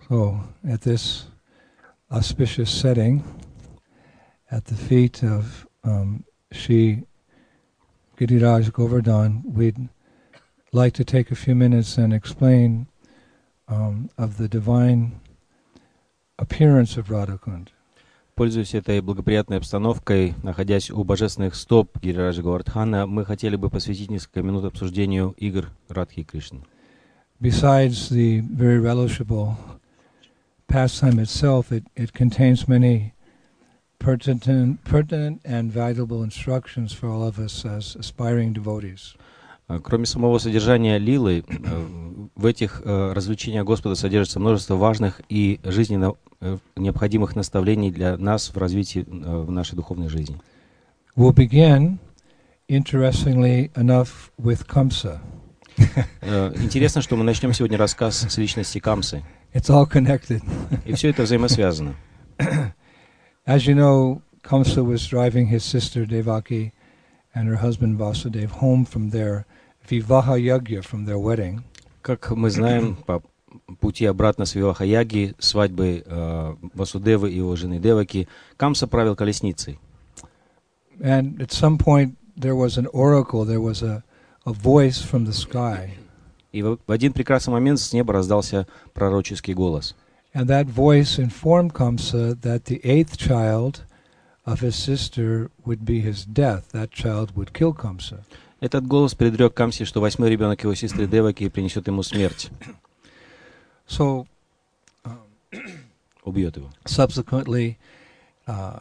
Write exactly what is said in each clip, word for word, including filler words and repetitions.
So, at this auspicious setting, at the feet of um, Shri Giriraj Govardhan, we'd like to take a few minutes and explain um, of the divine appearance of Radhakund. Пользуясь этой благоприятной обстановкой, находясь у божественных стоп Гирираджа Говардхана, мы хотели бы посвятить несколько минут обсуждению игр Радхи и Кришны. Besides the very relishable pastime itself, it, it contains many pertinent, pertinent and valuable instructions for all of us as aspiring devotees. Кроме самого содержания лилы, в этих развлечениях Господа содержится множество важных и жизненно необходимых наставлений для нас в развитии в нашей духовной жизни. We'll begin, interestingly enough, with Kamsa. Интересно, что мы начнем сегодня рассказ с личности Камсы. It's all connected. И все это взаимосвязано. As you know, Kamsa was driving his sister Devaki and her husband Vasudeva home from their Vivaha Yagya, from their wedding. Как мы знаем, по пути обратно с Виваха-яги, свадьбы э, Васудевы и его жены Деваки, Камса правил колесницей. And at some point there was an oracle, there was a, a voice from the sky. И в, в один прекрасный момент с неба раздался пророческий голос. And that voice informed Kamsa that the eighth child of his sister would be his death. That child would kill Kamsa. Этот голос предрек Камсе, что восьмой ребенок его сестры Деваки принесет ему смерть. So, um, убьет его. Subsequently, uh,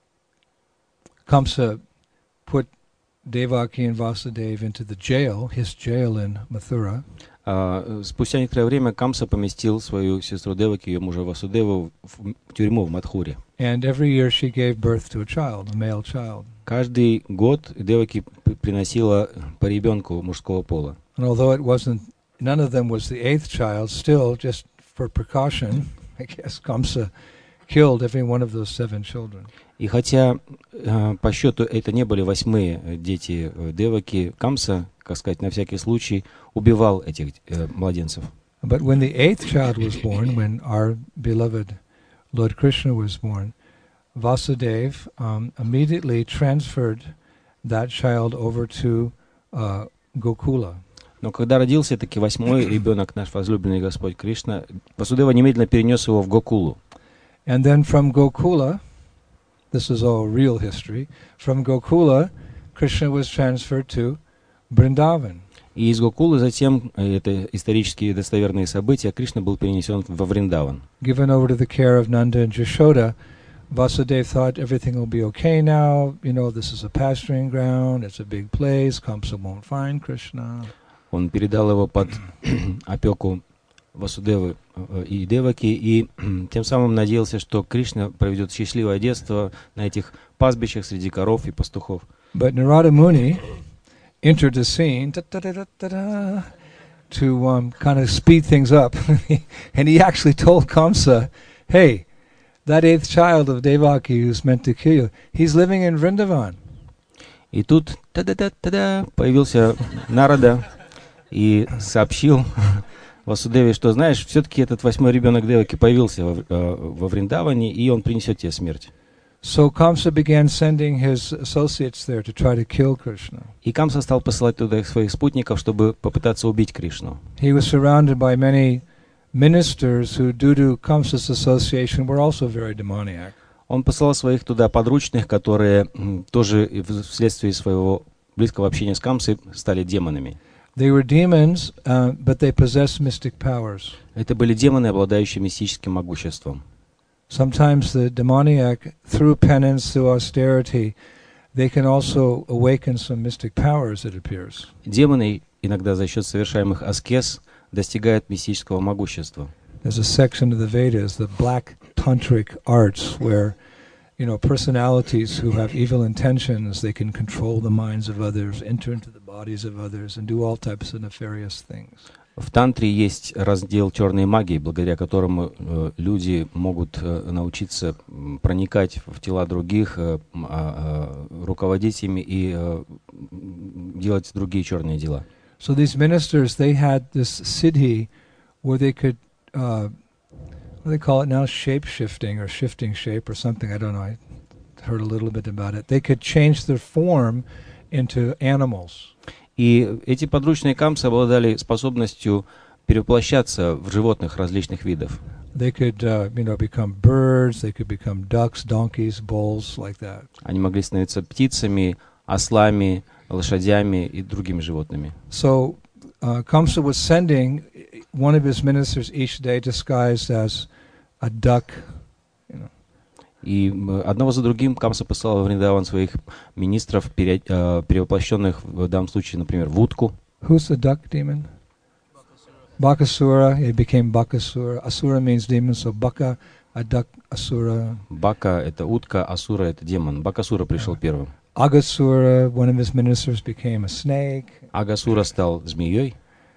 Kamsa put Devaki and Vasudeva into the jail, his jail in Mathura. Uh, спустя некоторое время Камса поместил свою сестру Деваки, ее мужа Васудеву, в тюрьму в Мадхуре. And every year she gave birth to a child, a male child. Каждый год Деваки приносила по ребенку мужского пола. And although it wasn't, none of them was the eighth child, still, just for precaution, I guess Kamsa killed every one of those seven children. И хотя э, по счету это не были восьмые дети Деваки, Камса, как сказать, на всякий случай убивал этих э, младенцев. But when the eighth child was born, when our beloved Lord Krishna was born, Vasudeva um, immediately transferred that child over to uh, Gokula. Но когда родился таки восьмой ребенок, наш возлюбленный Господь Кришна, Васудева немедленно перенес его в Гокулу. And then from Gokula, this is all real history, from Gokula, Krishna was transferred to Vrindavan. И из Гокулы затем, это исторические достоверные события, Кришна был перенесен во Вриндаван. Given over to the care of Nanda and Jashoda, Vasudeva thought everything will be okay now. You know, this is a pasturing ground, it's a big place, Kamsa won't find Krishna. Он передал его под опеку Васудевы и Деваки, и тем самым надеялся, что Кришна проведет счастливое детство на этих пастбищах среди коров и пастухов. But Narada Muni entered the scene to um, kind of speed things up, and he actually told Kamsa, hey, that eighth child of Devaki who's meant to kill you, he's living in Vrindavan. И тут та-да-да-та-да, появился Нарада и сообщил Васудеве, что, знаешь, все-таки этот восьмой ребенок Деваки появился во, во Вриндаване, и он принесет тебе смерть. So Kamsa began sending his associates there to try to kill Krishna. И Камса стал посылать туда своих спутников, чтобы попытаться убить Кришну. He was surrounded by many ministers who, due to Kamsa's association, were also very demoniac. Он посылал своих туда подручных, которые тоже вследствие своего близкого общения с Камсой стали демонами. They were demons, uh, but they possessed mystic powers. Это были демоны, обладающие мистическим могуществом. Sometimes the demoniac, through penance, through austerity, they can also awaken some mystic powers, it appears. Демоны иногда за счет совершаемых аскез достигают мистического могущества. There's a section of the Vedas, the black tantric arts, where, you know, personalities who have evil intentions, they can control the minds of others, enter into the bodies of others, and do all types of nefarious things. В тантре есть раздел черной магии, благодаря которому э, люди могут э, научиться проникать в тела других, э, э, руководить ими и э, делать другие черные дела. So these ministers, they had this siddhi where they could uh, They call it now shape shifting or shifting shape or something. I don't know. I heard a little bit about it. They could change their form into animals. И эти подручные камсы обладали способностью перевоплощаться в животных различных видов. They could, uh, you know, become birds. They could become ducks, donkeys, bulls, like that. Они могли становиться птицами, ослами, лошадями и другими животными. So uh, Kamsa was sending one of his ministers each day disguised as a duck. You know. И одного за другим Камса посылал во Вриндаван своих министров, пере, э, перевоплощенных в данном случае, например, в утку. Who's the duck demon? Bakasura. He became Bakasura. Asura means demon, so Baka, a duck, Asura. Бака — это утка, Асура — это демон. Бакасура пришел первым. Agasura, one of his ministers, became a snake. Агасура стал змеей.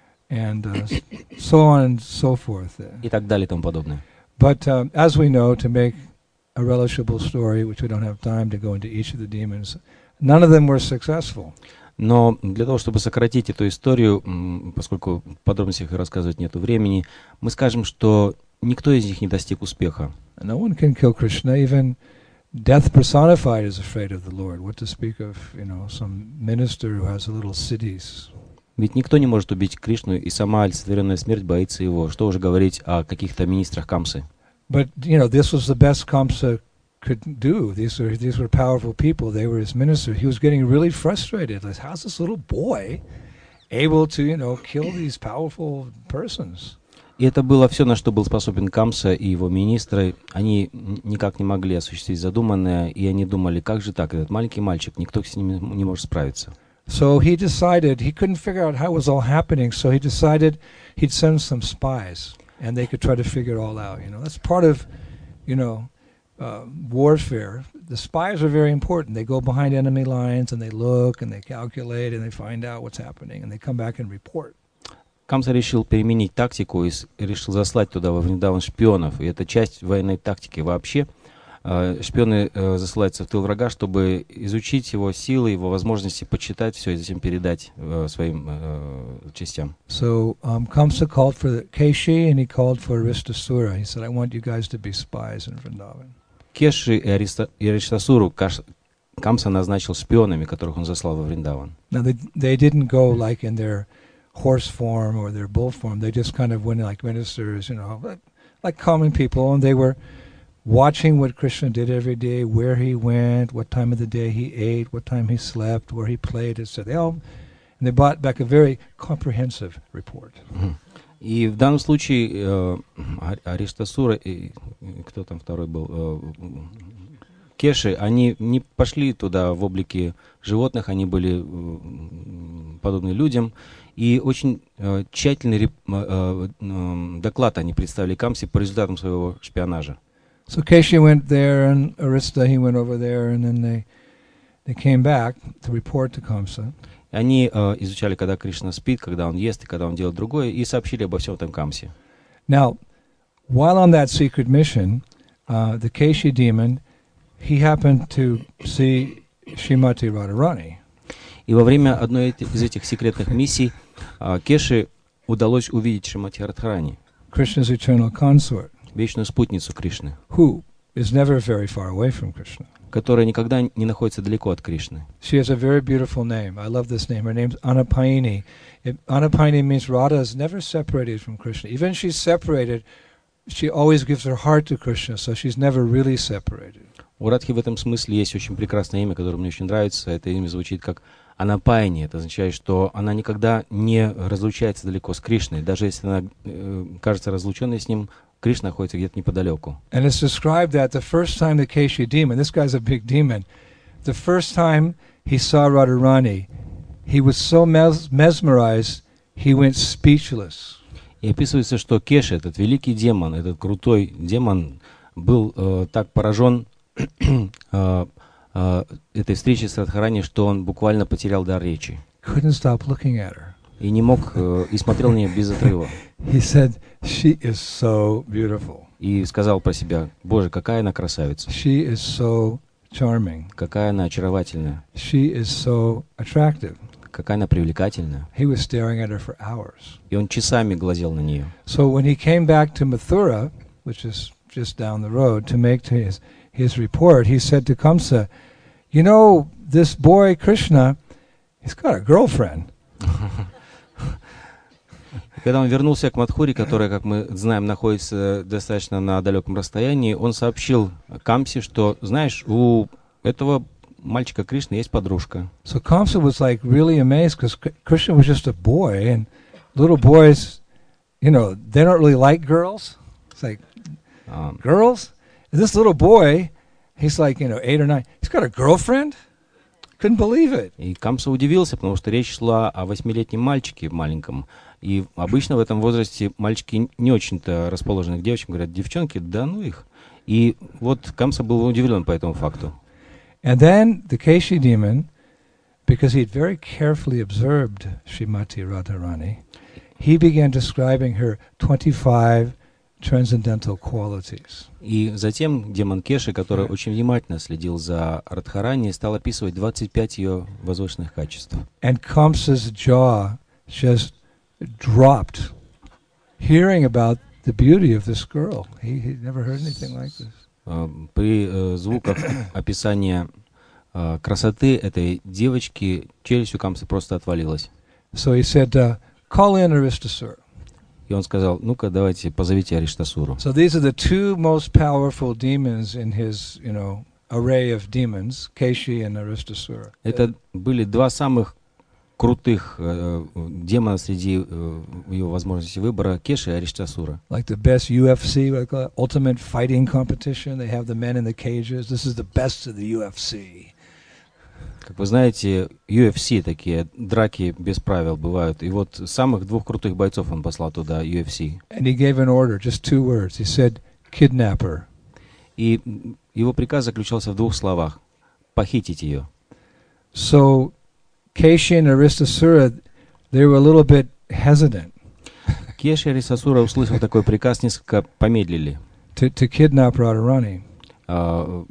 And uh, so on and so forth. И так далее и тому подобное. But um, as we know, to make a relishable story, which we don't have time to go into each of the demons, none of them were successful. Но для того, чтобы сократить эту историю, поскольку в подробностях рассказывать нету времени, мы скажем, что никто из них не достиг успеха. No one can kill Krishna. Even death personified is afraid of the Lord. What to speak of, you know, some minister who has little cities. Ведь никто не может убить Кришну, и сама олицетворенная смерть боится его. Что уже говорить о каких-то министрах Камсы? But you know, this was the best Kamsa could do. These were these were powerful people. They were his ministers. He was getting really frustrated. Like, how's this little boy able to, you know, kill these powerful persons? И это было все, на что был способен Камса и его министры. Они никак не могли осуществить задуманное, и они думали, как же так, этот маленький мальчик, никто с ним не может справиться. So he decided, he couldn't figure out how it was all happening, so he decided he'd send some spies, and they could try to figure it all out. You know, that's part of, you know, uh, warfare. The spies are very important. They go behind enemy lines, and they look, and they calculate, and they find out what's happening, and they come back and report. Камса решил переменить тактику и решил заслать туда во Вриндаван шпионов. И это часть военной тактики вообще. Шпионы засылаются в тыл врага, чтобы изучить его силы, его возможности, почитать все и затем передать своим частям. So um, Kamsa called for the Keshi and he called for Aristasura. He said, "I want you guys to be spies in Vrindavan." Кеши и Аристасуру Камса назначил шпионами, которых он заслал во Вриндаван. Now they they didn't go like in their horse form or their bull form. They just kind of went like ministers, you know, like, like common people, and they were watching what Krishna did every day, where he went, what time of the day he ate, what time he slept, where he played, et cetera. They all, and they brought back a very comprehensive report. И в данном случае э, Ариштасура и кто там второй был, э, Кеши, они не пошли туда в облике животных, они были э, подобны людям, и очень э, тщательный реп, э, э, доклад они представили Камсе по результатам своего шпионажа. So Keshi went there, and Arista, he went over there, and then they they came back to report to Kamsa. Они э, изучали, когда Кришна спит, когда он ест, и когда он делает другое, и сообщили обо всем этом Камсе. Now, while on that secret mission, uh, the Keshi demon, he happened to see Srimati Radharani. И во время одной из этих секретных миссий э, Кеши удалось увидеть Шримати Радхарани, Krishna's eternal consort, вечную спутницу Кришны, who is never very far away from Krishna. которая никогда не находится далеко от Кришны. She has a very beautiful name. I love this name. Her name's Anapayini. It, Anapayini means Radha is never separated from Krishna. Even if she's separated, she always gives her heart to Krishna, so she's never really separated. У Радхи в этом смысле есть очень прекрасное имя, которое мне очень нравится. Это имя звучит как Анапайни. Это означает, что она никогда не разлучается далеко с Кришной. Даже если она э, кажется разлученной с ним, Кришна находится где-то неподалеку. And it's described that the first time the Keshi demon, this guy's a big demon, the first time he saw Radharani, he was so mes- mesmerized, he went speechless. И описывается, что Кеша, этот великий демон, этот крутой демон, был э, так поражен э, э, этой встречей с Радхарани, что он буквально потерял дар речи. Couldn't stop looking at her. И не мог, э, и смотрел на нее без отрыва. He said, "She is so beautiful." И сказал про себя: Боже, какая она красавица. She is so charming. Какая она очаровательная. She is so attractive. Какая она привлекательная. He was staring at her for hours. И он часами глазел на нее. So when he came back to Mathura, which is just down the road, to make to his, his report, he said to Kamsa, you know, this boy Krishna, he's got a girlfriend. Когда он вернулся к Мадхуре, которая, как мы знаем, находится достаточно на далеком расстоянии, он сообщил Камсе, что, знаешь, у этого мальчика Кришны есть подружка. So Kamsa was like really amazed because Krishna was just a boy, and little boys, you know, they don't really like girls. It's like, um, girls? And this little boy, he's like, you know, eight or nine. He's got a girlfriend? Couldn't believe it. И Камса удивился, потому что речь шла о восьмилетнем мальчике маленьком. И обычно в этом возрасте мальчики не очень-то расположены к девочкам, говорят, девчонки, да ну их. И вот Камса был удивлен по этому факту. And then the Keshi demon, because he'd very carefully observed Srimati Radharani, he began describing her twenty-five transcendental qualities. И затем демон Кеши, который очень внимательно следил за Радхарани, стал описывать двадцать пять ее возвышенных качеств. And Kamsa's jaw just dropped, hearing about the beauty of this girl. He he'd never heard anything like this. При uh, звуках описания uh, красоты этой девочки челюсть у Камсы просто отвалилась. So he said, uh, "Call in Aristasura." И он сказал, ну-ка, давайте позовите Ариштасуру. So these are the two most powerful demons in his, you know, array of demons, Keshi and Aristasura. Это были два самых крутых э, демона среди э, его возможностей выбора, Кеши и Ариштасура. Like the best U F C, what they call it, ultimate fighting competition. They have the men in the cages. This is the best of the U F C. Как вы знаете, ю эф си такие драки без правил бывают. И вот самых двух крутых бойцов он послал туда, ю эф си. And he gave an order, just two words. He said, "Kidnapper." И его приказ заключался в двух словах: похитить ее. So Keshi and Aristasura, they were a little bit hesitant. Кеши и Ариштасура, услышав такой приказ, несколько помедлили. To to kidnap Radharani. Uh,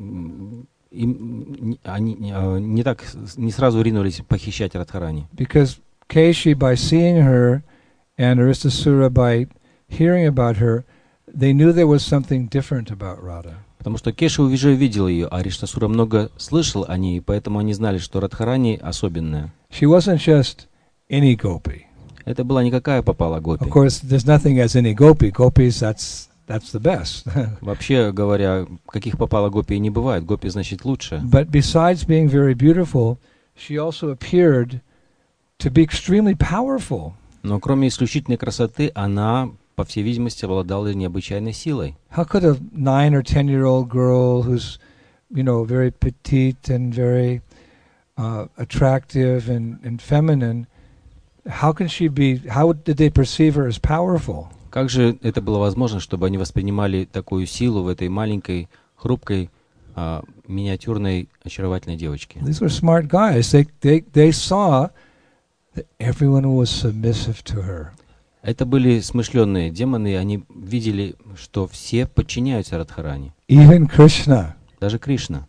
им, они uh, не так, не сразу ринулись похищать Радхарани. Because Keshi, by seeing her, and Aristasura, by hearing about her, they knew there was something different about Radha. Потому что Кеши уже видел ее, а Ариштасура много слышал о ней, поэтому они знали, что Радхарани особенная. She wasn't just any gopi. Это была никакая попала гопи. Of course, there's nothing as any gopi. Gopis, that's that's the best. Вообще говоря, каких попала гопи не бывает. Гопи значит лучше. But besides being very beautiful, she also appeared to be extremely powerful. Но кроме исключительной красоты, она, по всей видимости, обладала необычайной силой. How could a nine or ten year old girl who's, you know, very petite and very uh, attractive and, and feminine, how can she be, how did they perceive her as powerful? Как же это было возможно, чтобы они воспринимали такую силу в этой маленькой, хрупкой, а, миниатюрной, очаровательной девочке? These were smart guys. They, they, they saw that everyone was submissive to her. Это были смышленные демоны, и они видели, что все подчиняются Радхарани. Even Krishna. Даже Кришна.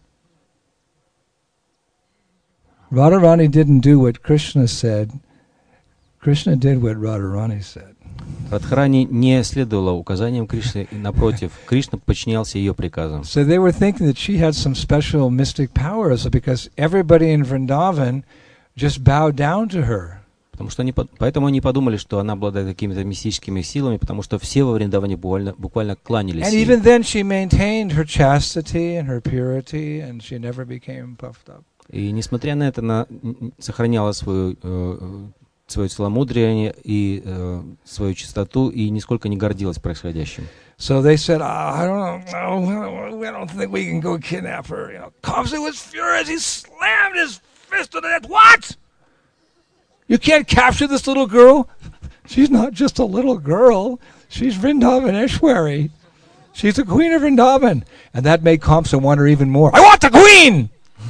Radharani didn't do what Krishna said. Krishna did what Radharani said. Радхарани не следовала указаниям Кришны, и напротив, Кришна подчинялся ее приказам. So they were thinking that she had some special mystic powers because everybody in Vrindavan just bowed down to her. Потому что они, поэтому они подумали, что она обладает какими-то мистическими силами, потому что все во Вриндаване буквально, буквально кланялись ей. And even then she maintained her chastity and her purity, and she never became puffed up. И несмотря на это, она сохраняла свою, э, свое целомудрие и э, свою чистоту, и нисколько не гордилась происходящим. So they said, oh, I don't know, we don't think we can go kidnap her. You know, Kamsa was furious. He slammed his fist on the head. What? You can't capture this little girl? She's not just a little girl. She's Vrindavaneshwari. She's the queen of Vrindavan. And that made Kamsa want her even more. I want the queen!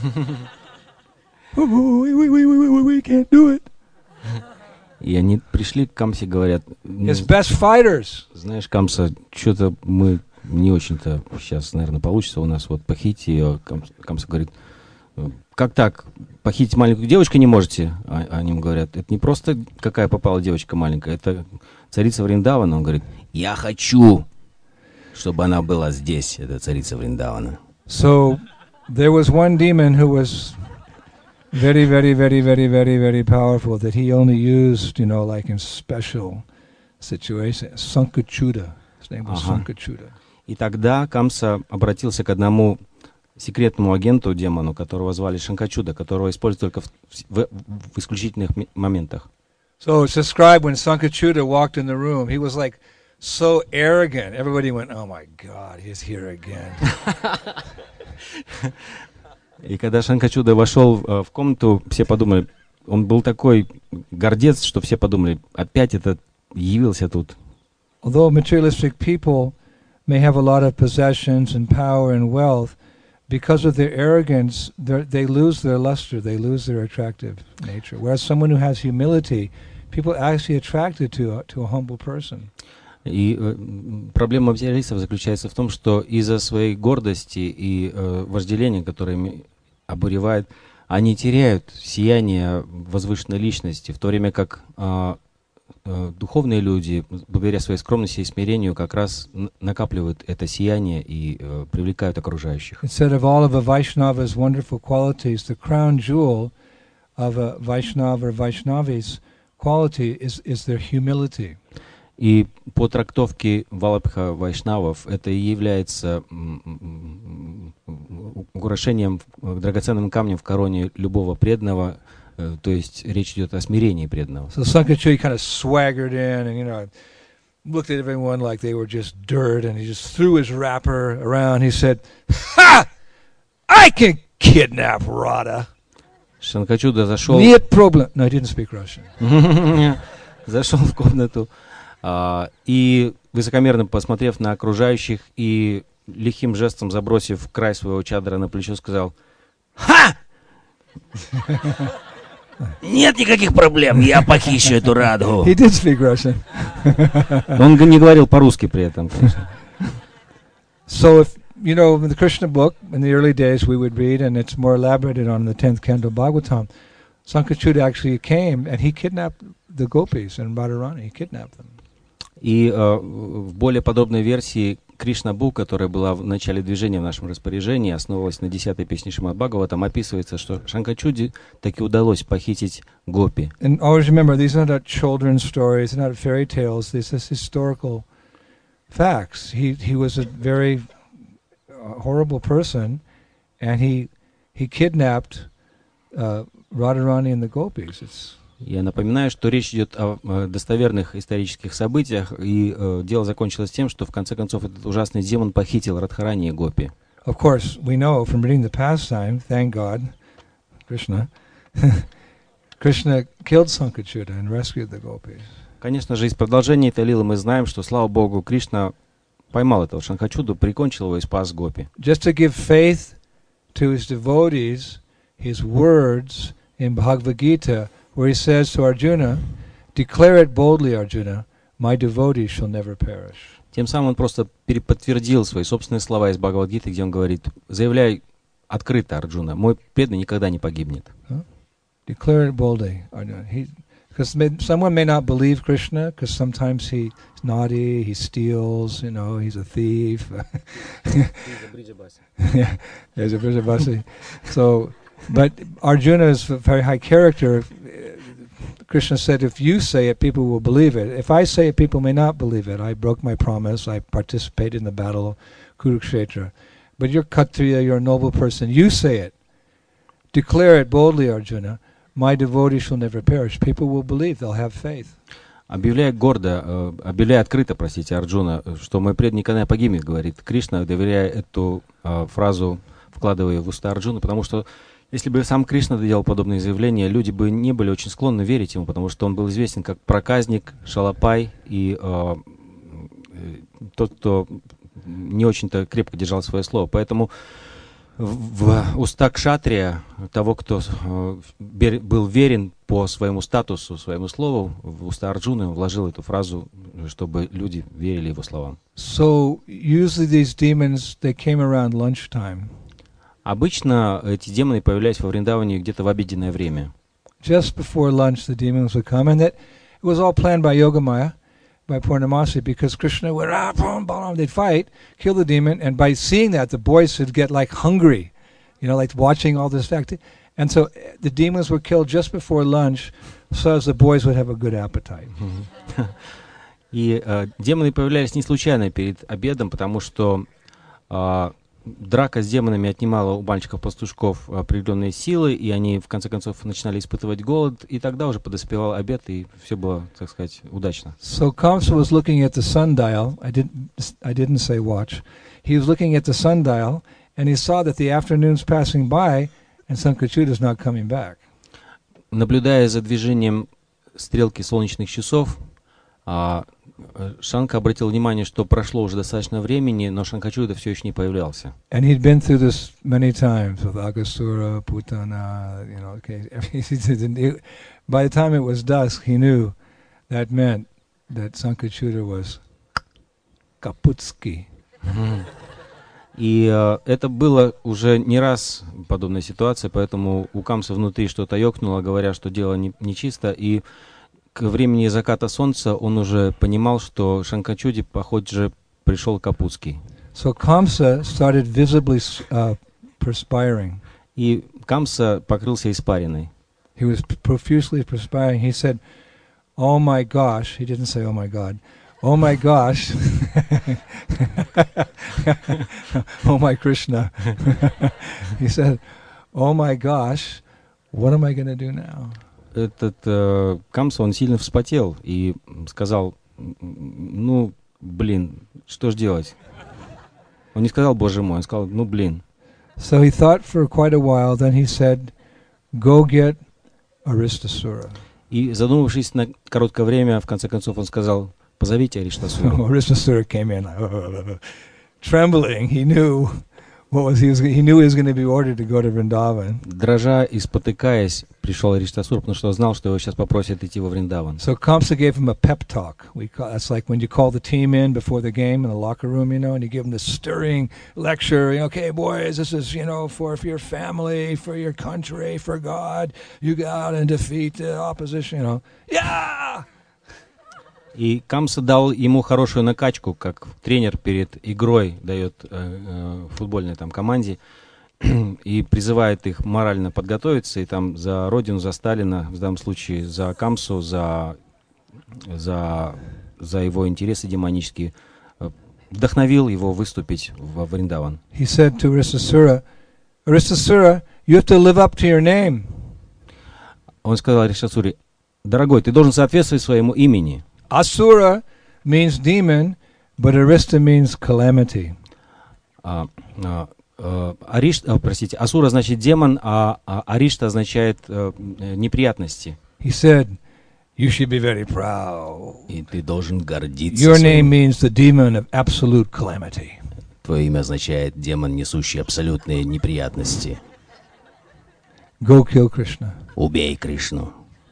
we, we, we, we, we can't do it. И они пришли к Камсе и говорят, His best fighters. Знаешь, Камса, что-то мы не очень-то сейчас, наверное, получится у нас вот похитить ее. Камса, Камса говорит, как так? Похитить маленькую девочку не можете? А, они ему говорят, это не просто какая попала девочка маленькая, это царица Вриндавана. Он говорит, я хочу. чтобы она была здесь, эта царица Вриндавана. So there was one demon who was very, very, very, very, very, very powerful that he only used, you know, like in special situations. Sankachuda. His name was Ага. Sankachuda. И тогда Камса обратился к одному секретному агенту, демону, которого звали Шанкачуда, которого используют только в, в, в исключительных м- моментах. So it's described when Sankachuda walked in the room, he was like so arrogant. Everybody went, oh my God, he's here again. И когда Шанкачуда вошел э, в комнату, все подумали, он был такой гордец, что все подумали, опять этот явился тут. Although materialistic people may have a lot of possessions and power and wealth, because of their arrogance, they lose their luster, they lose their attractive nature. Whereas someone who has humility, people are actually attracted to a, to a humble person. И э, проблема материалистов заключается в том, что из-за своей гордости и э, вожделения, которое ими обуревает, они теряют сияние возвышенной личности, в то время как э, э, духовные люди, благодаря своей скромности и смирению, как раз н- накапливают это сияние и э, привлекают окружающих. Instead of all of a Vaishnava's wonderful qualities, the crown jewel of a Vaishnava or Vaishnavi's quality is, is their humility. И по трактовке Валабха Вайшнавов это и является м, м, м, украшением, э, драгоценным камнем в короне любого преданного, э, то есть речь идет о смирении преданного. So Sankachuda kind of swaggered in and, you know, looked at everyone like they were just dirt, and he just threw his wrapper around. He said, "Ha! I can kidnap Radha. Шанкачуда зашел, Нет проблем." No, he didn't speak Russian. зашел в комнату а, и, высокомерно посмотрев на окружающих и лихим жестом забросив край своего чадра на плечо, сказал: «Ха! Нет никаких проблем, я похищу эту Радху». He did speak Russian. Он г- не говорил по-русски при этом, конечно. So if, you know, in the Krishna book, in the early days we would read, and it's more elaborated on in the tenth canto Bhagavatam, Sankachuda actually came and he kidnapped the gopis and Radharani. He kidnapped them. И э, в более подробной версии Кришна Бу, которая была в начале движения в нашем распоряжении, основывалась на десятой песне Шримад Бхагаватам, описывается, что Шанкачуде таки удалось похитить гопи. And always remember, these are not children's stories, they're not fairy tales, these are historical facts. He he was a very uh, horrible person, and he he kidnapped uh, Radharani and the gopis. It's Я напоминаю, что речь идет о, о достоверных исторических событиях, и э, дело закончилось тем, что в конце концов этот ужасный демон похитил Радхарани и гопи. Of course, we know from reading the pastime, thank God, Krishna, Krishna killed Sankachuda and rescued the gopis. Конечно же, из продолжения этой лилы мы знаем, что, слава Богу, Кришна поймал этого Шанкачуду, прикончил его и спас гопи. Just to give faith to his devotees, his words in Bhagavad Gita, where he says to Arjuna, "Declare it boldly, Arjuna, my devotees shall never perish." Тем самым он просто переподтвердил свои собственные слова из Бхагавад-гиты, где он говорит: «Заявляй открыто, Арджуна, мой преданный никогда не погибнет». Huh? Declare it boldly, Arjuna. He, because may, someone may not believe Krishna, because sometimes he's naughty, he steals, you know, he's a thief. Yeah, he's a Brijabasi. So, but Arjuna is a very high character. Krishna said, if you say it, people will believe it. If I say it, people may not believe it. I broke my promise. I participated in the battle of Kurukshetra. But you're Kshatriya, you're a noble person. You say it. Declare it boldly, Arjuna. My devotees shall never perish. People will believe. They'll have faith. Объявляя гордо, э, объявляя открыто, простите, Арджуна, что мой преданный никогда не погибнет, говорит Кришна, доверяя эту э, фразу, вкладывая в уста Арджуны, потому что если бы сам Кришна делал подобные заявления, люди бы не были очень склонны верить ему, потому что он был известен как проказник, шалопай и э, э, тот, кто не очень-то крепко держал свое слово. Поэтому в, в уста кшатрия, того, кто э, бер, был верен по своему статусу, своему слову, в уста Арджуны он вложил эту фразу, чтобы люди верили его словам. So usually these demons, they came around lunchtime. Обычно эти демоны появлялись во Вриндаване где-то в обеденное время. Just before lunch, the demons would come, and that it was all planned by Yogamaya. by Purnamasi because Krishna would, ah, boom, boom, they'd fight, kill the demon, and by seeing that, the boys would get like hungry, you know, like watching all this fact. And so the demons were killed just before lunch, so as the boys would have a good appetite. И э, демоны появлялись не случайно перед обедом, потому что э, драка с демонами отнимала у мальчиков-пастушков определенные силы, и они в конце концов начинали испытывать голод, и тогда уже подоспевал обед, и все было, так сказать, удачно. So Kamsa was looking at the sundial. I didn't, I didn't say watch. He was looking at the sundial, and he saw that the afternoon's passing by, and Sankachyuda's not coming back. Наблюдая за движением стрелки солнечных часов, а, Шанка обратил внимание, что прошло уже достаточно времени, но Шанкачуда все еще не появлялся. And he'd been through this many times with Agasura, Putana, you know. Okay, by the time it was dusk, he knew that meant that Sankachuda was Kaputski. И э, это было уже не раз подобная ситуация, поэтому у Камса внутри что-то ёкнуло, говоря, что дело не, нечисто, и к времени заката солнца он уже понимал, что Шанкачуде, похоже, пришел Капутский. So Kamsa started visibly uh, perspiring. И Камса покрылся испариной. He was profusely perspiring. He said, "Oh my gosh!" He didn't say, "Oh my God." Oh my gosh! Oh my Krishna! He said, "Oh my gosh! What am I going to do now?" Этот э, Камса, он сильно вспотел и сказал, ну, блин, что ж делать? Он не сказал, боже мой, он сказал, ну, блин. So he thought for quite a while, then he said, "Go get Aristasura." И задумавшись на короткое время, в конце концов он сказал, позовите Ариштасуру. Aristasura came in, uh, trembling. He knew what was he was. He knew he was going to be ordered to go to Vrindavan. Дрожа и спотыкаясь, пришел Ариштасур, потому что знал, что его сейчас попросят идти во Вриндаван. So Kamsa gave him a pep talk. We call, that's like when you call the team in before the game in the locker room, you know, and you give them this stirring lecture. You know, okay, boys, this is, you know, for, for your family, for your country, for God. You go out and defeat the opposition. You know, yeah. И Камса дал ему хорошую накачку, как тренер перед игрой дает э, э, футбольной там команде и призывает их морально подготовиться и там за родину, за Сталина, в данном случае за Камсу, за, за, за его интересы демонические, э, вдохновил его выступить во Вриндаван. He said to Aristasura, Aristasura, you have to live up to your name. Он сказал Ариштасуре, дорогой, ты должен соответствовать своему имени. Asura means demon, but Arista means calamity. А, а, а, Ариш, а, простите, Асура значит демон, а, а Аришта означает а, неприятности. He said, you should be very proud. И ты должен гордиться. Your своим. name means the demon of absolute calamity. Твое имя означает демон, несущий абсолютные неприятности. Go kill Krishna. Убей Кришну.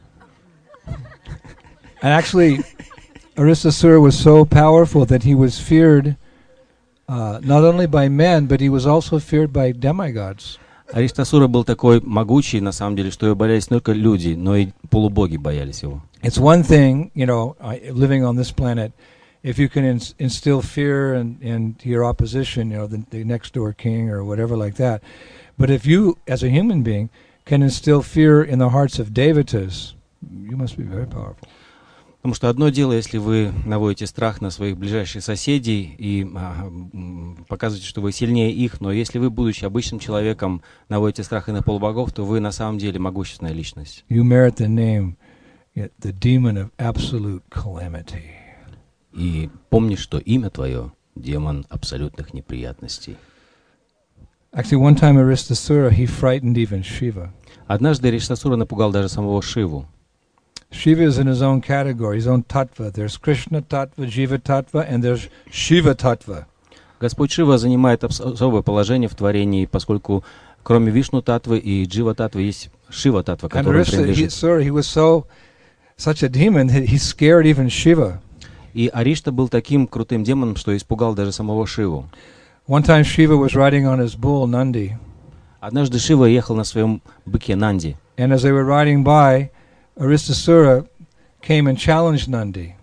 And actually, Aristasura was so powerful that he was feared uh, not only by men, but he was also feared by demigods. Ариштасура был такой могучий, на самом деле, что его боялись не только люди, но и полубоги боялись его. It's one thing, you know, living on this planet, if you can ins- instill fear in, into your opposition, you know, the, the next door king or whatever like that. But if you, as a human being, can instill fear in the hearts of devatas, you must be very powerful. Потому что одно дело, если вы наводите страх на своих ближайших соседей и а, показываете, что вы сильнее их, но если вы, будучи обычным человеком, наводите страх и на полубогов, то вы на самом деле могущественная личность. You merit the name, the demon of absolute calamity. И помни, что имя твое — демон абсолютных неприятностей. Actually, one time Aristasura, he frightened even Shiva. Однажды Ариштасура напугал даже самого Шиву. Shiva is in his own category, his own tattva. There's Krishna tattva, Jiva tattva, and there's Shiva tattva. Господь Шива занимает особое положение в творении, поскольку кроме Вишну татвы и Джива татвы есть Шива татва, которая принадлежит. Sorry, he was so such a demon that he scared even Shiva. И Аришта был таким крутым демоном, что испугал даже самого Шиву. One time Shiva was riding on his bull Nandi. Однажды Шива ехал на своем быке Нанди. And as they were riding by, Aristasura came and challenged Nandi.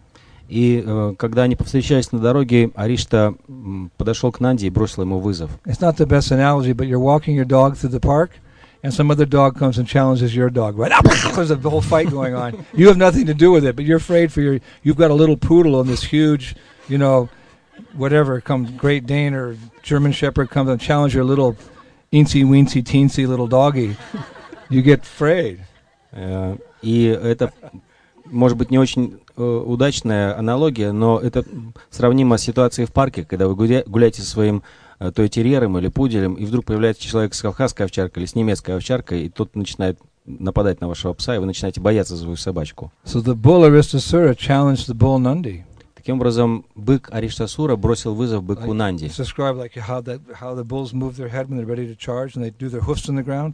И э, когда они повстречались на дороге, Аришта м, подошел к Нанди и бросил ему вызов. It's not the best analogy, but you're walking your dog through the park, and some other dog comes and challenges your dog. Right? There's a whole fight going on. You have nothing to do with it, but you're afraid for your. You've got a little poodle and this huge, you know, whatever comes, Great Dane or German Shepherd comes and challenges your little, eensy weensy teensy little doggy. You get afraid. Э, И это, может быть, не очень э, удачная аналогия, но это сравнимо с ситуацией в парке, когда вы гуля- гуляете со своим э, той терьером или пуделем, и вдруг появляется человек с кавказской овчаркой или с немецкой овчаркой, и тот начинает нападать на вашего пса, и вы начинаете бояться за свою собачку. So the bull Aristasura challenged the bull Nandi. Таким образом, бык Ариштасура бросил вызов быку Like, Нанди. it's described like how the how the bulls move their head when they're ready to charge, and they do their hoofs in the ground.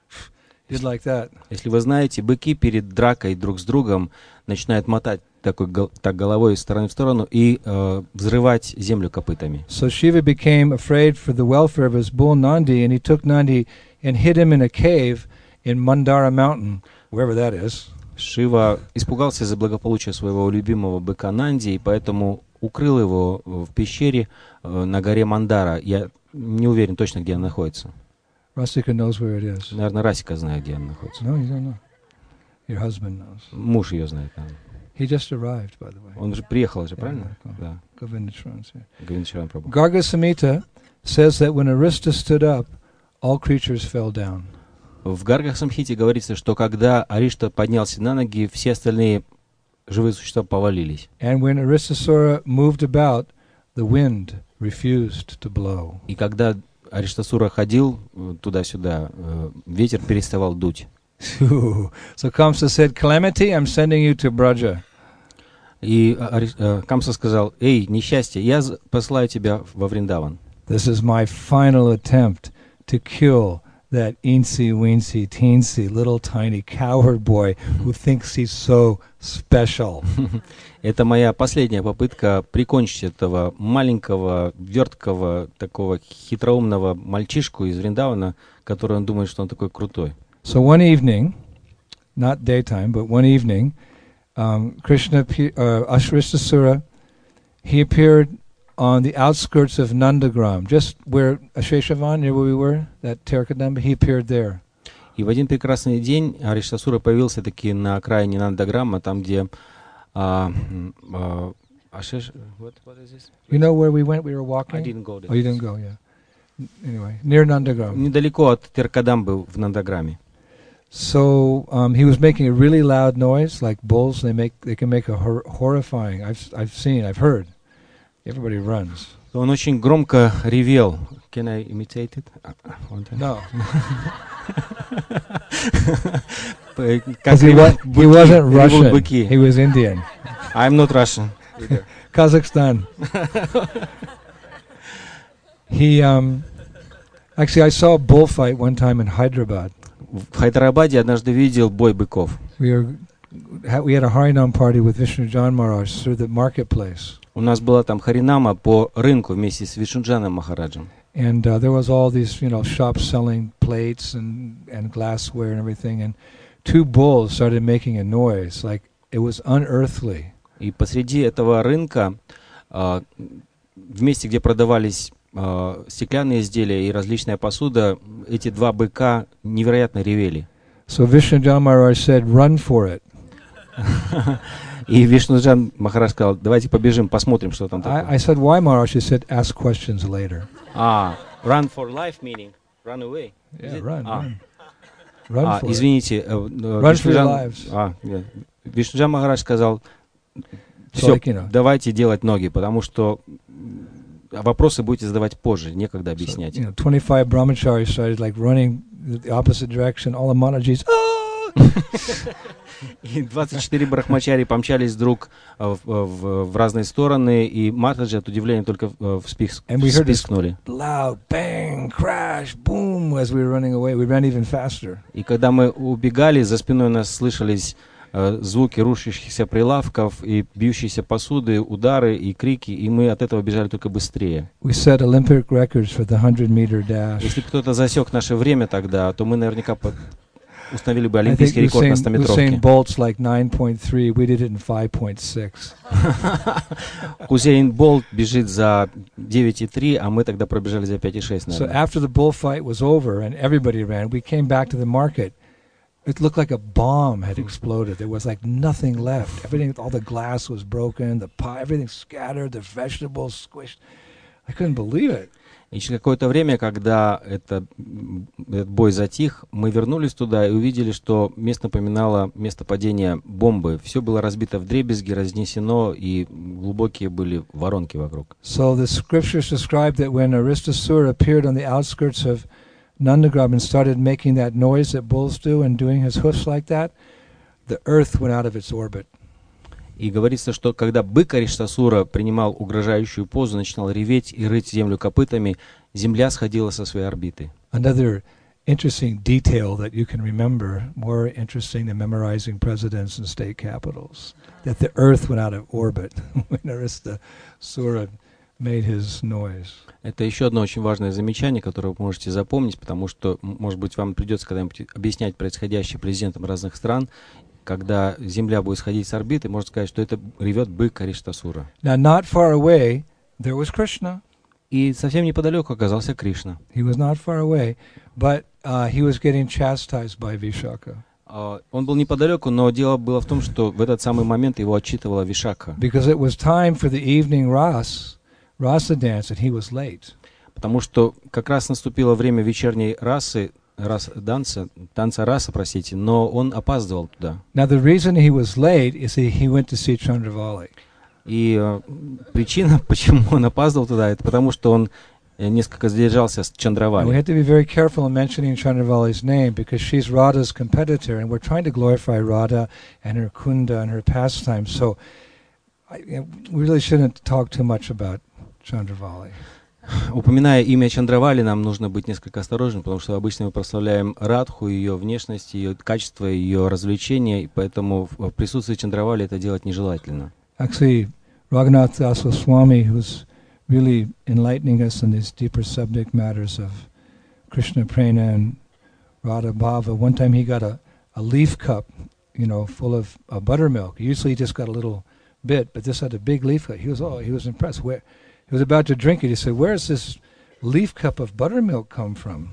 Did like that. Если вы знаете, быки перед дракой друг с другом начинают мотать такой, гол- так головой из стороны в сторону и э, взрывать землю копытами. So Shiva became afraid for the welfare of his bull Nandi, and he took Nandi and hid him in a cave in Mandara Mountain, wherever that is. Шива испугался за благополучие своего любимого быка Нанди, и поэтому укрыл его в пещере э, на горе Мандара. Я не уверен точно, где она находится. Rasika knows where it is. Наверное, Расика знает, где она находится. No, you don't know. Your husband knows. Муж ее знает. Да. He just arrived, by the way. Он же приехал же, Yeah, правильно? yeah, Да. Govinda Shran's here. Говиндачаран Прабху. Garga Samhita says that when Arista stood up, all creatures fell down. В Гарга Самхите говорится, что когда Аришта поднялся на ноги, все остальные живые существа повалились. And when Aristasura moved about, the wind refused to blow. И когда Ариштасура ходил э, туда-сюда, э, ветер переставал дуть. So Kamsa said, Calamity, I'm sending you to Braja. И Ари- э, Камса сказал: «Эй, несчастье, я з- посылаю тебя во Вриндаван. This is my final attempt to kill that eensy weensy teensy little tiny cowherd boy who thinks he's so special. Это моя последняя попытка прикончить этого маленького, верткого, такого хитроумного мальчишку из Вриндавана, который он думает, что он такой крутой». So one evening, not daytime, but one evening, um, Krishna, pe- uh, Ashristasura, he appeared on the outskirts of Nandagram, just where Asheshavan, near where we were, that Terkadamba, he appeared there. И в один прекрасный день Ариштасура появился таки на окраине Нандаграма, там, где а, м, а, Ашеш... What, what is this? You know where we went? We were I walking? didn't go there. Oh, you didn't go, yeah. N- Anyway, near Nandagram. Недалеко от Теркадамбы в Нандаграме. So um, he was making a really loud noise, like bulls. They make, they can make a hor- horrifying. I've, I've seen, I've heard. Everybody runs. Он очень громко ревел. Can I imitate it? А, а, one time. No, П- Как because he, wa- ревут he быки, wasn't ревут Russian. быки. He was Indian. I'm not Russian. either. Kazakhstan. He um, actually, I saw a bullfight one time in Hyderabad. В Хайдарабаде однажды видел бой быков. We were ha- we had a Harinam party with Vishnu Jan Maharaj through the marketplace, У нас была там харинама по рынку вместе с Вишнуджаном Махараджем. and uh, there was all these you know shops selling plates and and glassware and everything, and two bulls started making a noise like it was unearthly. И посреди этого рынка, а, в месте, где продавались а, стеклянные изделия и различная посуда, эти два быка невероятно ревели. So Vishnu Jan Maharaj said, "Run for it." И Вишнуджан Махарадж сказал: давайте побежим, посмотрим, что там I, такое. I said, "Why, Maharaj?" He said, "Ask questions later." А, run for life meaning run away. Is Yeah, it? run, А, run, run а, for it. извините, э, э, Run for your Вишнуджан, lives. а, нет. Вишнуджан Махарадж сказал: So все, like, you know, давайте делать ноги, потому что м, вопросы будете задавать позже, некогда so, объяснять. you know, twenty-five brahmacharis started like running the opposite direction. All the monajis, ah! И двадцать четыре брахмачари помчались вдруг э, в, в, в разные стороны, и Матаджи от удивления только э, вспих- And we heard this вспискнули. loud bang, crash, boom as we were running away. We ran even faster. И когда мы убегали, за спиной у нас слышались э, звуки рушащихся прилавков и бьющейся посуды, удары и крики, и мы от этого бежали только быстрее. We set Olympic records for the hundred meter dash. Если кто-то засек наше время тогда, то мы наверняка по- установили бы I think олимпийский рекорд на Usain, стометровке. Usain Bolt's like nine point three. We did it in five point six. Усейн Болт бежит за девять и три, а мы тогда пробежали за пять и шесть, So наверное. after the bullfight was over and everybody ran, we came back to the market. It looked like a bomb had exploded. There was like nothing left. Everything, all the glass was broken, the pie, everything scattered, the vegetables squished. I couldn't believe it. И через какое-то время, когда это, м, этот бой затих, мы вернулись туда и увидели, что место напоминало место падения бомбы. Все было разбито вдребезги, разнесено, и глубокие были воронки вокруг. So the scriptures describe that when Aristasura appeared on the outskirts of Nandagrab and started making that noise that bulls do and doing his hoofs like that, the earth went out of its orbit. И говорится, что когда бык Ариштасура принимал угрожающую позу, начинал реветь и рыть землю копытами, земля сходила со своей орбиты. Another interesting detail that you can remember, more interesting than memorizing presidents and state capitals, that the earth went out of orbit when Aristasura made his noise. Это еще одно очень важное замечание, которое вы можете запомнить, потому что, м, может быть, вам придется когда-нибудь объяснять происходящее президентам разных стран. Когда Земля будет сходить с орбиты, можно сказать, что это ревет бык Ариштасура. Now, not far away, there was Krishna. И совсем неподалеку оказался Кришна. He was not far away, but uh, he was getting chastised by Vishaka. А, Он был неподалеку, но дело было в том, что в этот самый момент его отчитывала Вишакха, Because it was time for the evening ras, rasa dance, and he was late. потому что как раз наступило время вечерней расы, рас, танца, танца раса, простите, но он опаздывал туда. Now, the reason he was late is that he went to see Chandravali. И э, причина, почему он опаздывал туда, это потому, что он э, несколько задержался с And we Чандравали. have to be very careful in mentioning Chandravali's name because she's Radha's competitor, and we're trying to glorify Radha and her kunda and her pastimes. So I, you know, we really shouldn't talk too much about Chandravali. Упоминая имя Чандравали, нам нужно быть несколько осторожным, потому что обычно мы прославляем Радху, ее внешность, ее качество, ее развлечения, и поэтому в присутствии Чандравали это делать нежелательно. Actually, Raghunath Das Goswami, who's really enlightening us in these deeper subject matters of Krishna Prema and Radha Bhava, one time he got a, a leaf cup, you know, full of uh, buttermilk. Usually he just got a little bit, but this had a big leaf cup. He was, oh, he was impressed. Where he was about to drink it, he said, "Where's this leaf cup of buttermilk come from?"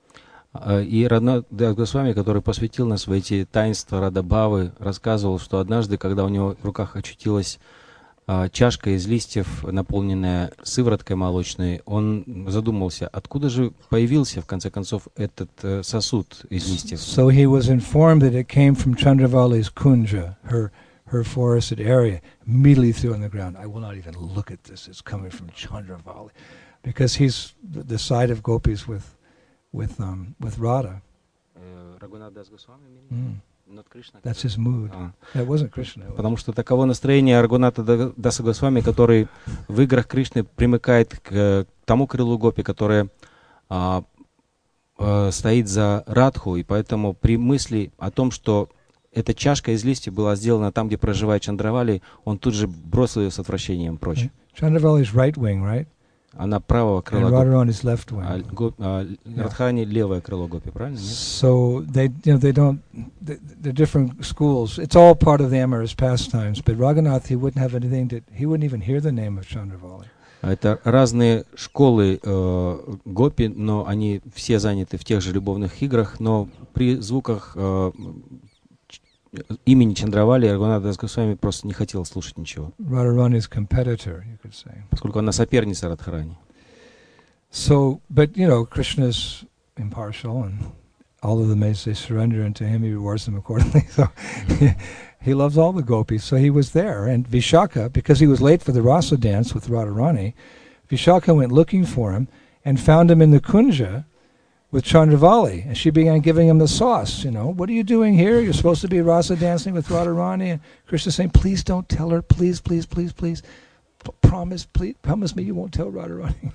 А, И Рагунат Дас Госвами, который посвятил нас в эти таинства Радабхавы, рассказывал, что однажды, когда у него в руках очутилась а, чашка из листьев, наполненная сывороткой молочной, он задумался, откуда же появился, в конце концов, этот э, сосуд из листьев. So he was informed that it came from Chandravali's kunja, her her forested area. Immediately threw on the ground. I will not even look at this. It's coming from Chandravali, because he's the, the side of gopis with with um with Radha. Рагунат Дас Госвами, Mm. not Krishna. That's his mood. А, That wasn't Krishna. it was- Потому что таково настроение Рагуната Да- Даса Госвами, который в играх Кришны примыкает к э, тому крылу гопи, которое а, а, стоит за Радху, и поэтому при мысли о том, что эта чашка из листьев была сделана там, где проживает Чандравали, он тут же бросил ее с отвращением прочь. Chandravali's right wing, right? Она правого And крыла гопи, Radharani's left а, wing. го- а, Радхарани левое крыло гопи, правильно? Нет? So they, you know, they don't. they- They're different schools. It's all part of the amorous pastimes. But Raghunath, he wouldn't have anything to. He wouldn't even hear the name of Chandravali. Это разные школы э, гопи, но они все заняты в тех же любовных играх, но при звуках э, ч- имени Чандравали Рагунат Дас Госвами просто не хотел слушать ничего, Radharani's competitor, you could say. поскольку она соперница Радхарани. So, but you know, Krishna's impartial, and all of them, as they surrender unto him, he rewards them accordingly. So, he loves all the gopis. So he was there, and Vishaka, because he was late for the rasa dance with Radharani, Vishaka went looking for him and found him in the kunja with Chandravali, and she began giving him the sauce. You know, what are you doing here? You're supposed to be rasa dancing with Radharani. And Krishna saying, "Please don't tell her. Please, please, please, please. P- promise, please, promise me you won't tell Radharani."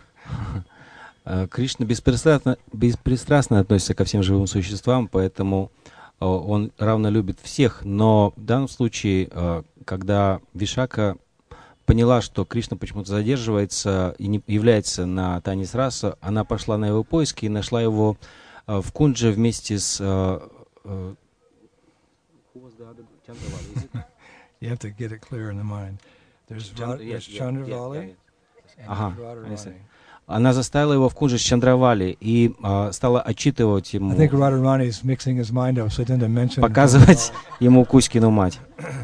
Э, Кришна беспристрастно, беспристрастно относится ко всем живым существам, поэтому э, он равно любит всех, но в данном случае, э, когда Вишака поняла, что Кришна почему-то задерживается и не является на танец раса, она пошла на его поиски и нашла его э, в кунже вместе с э, э, who was the other Chandravali? Is it? You have to get it clear in the mind. There's, Ra- Chandra- there's yes, yeah, yeah, Chandravali yeah, yeah. and Ага, there's I see. Radharani. Она заставила его в кунже с Чандравали и а, стала отчитывать I ему, think Radharani is mixing his mind up, so he didn't mention показывать ему Кузькину мать.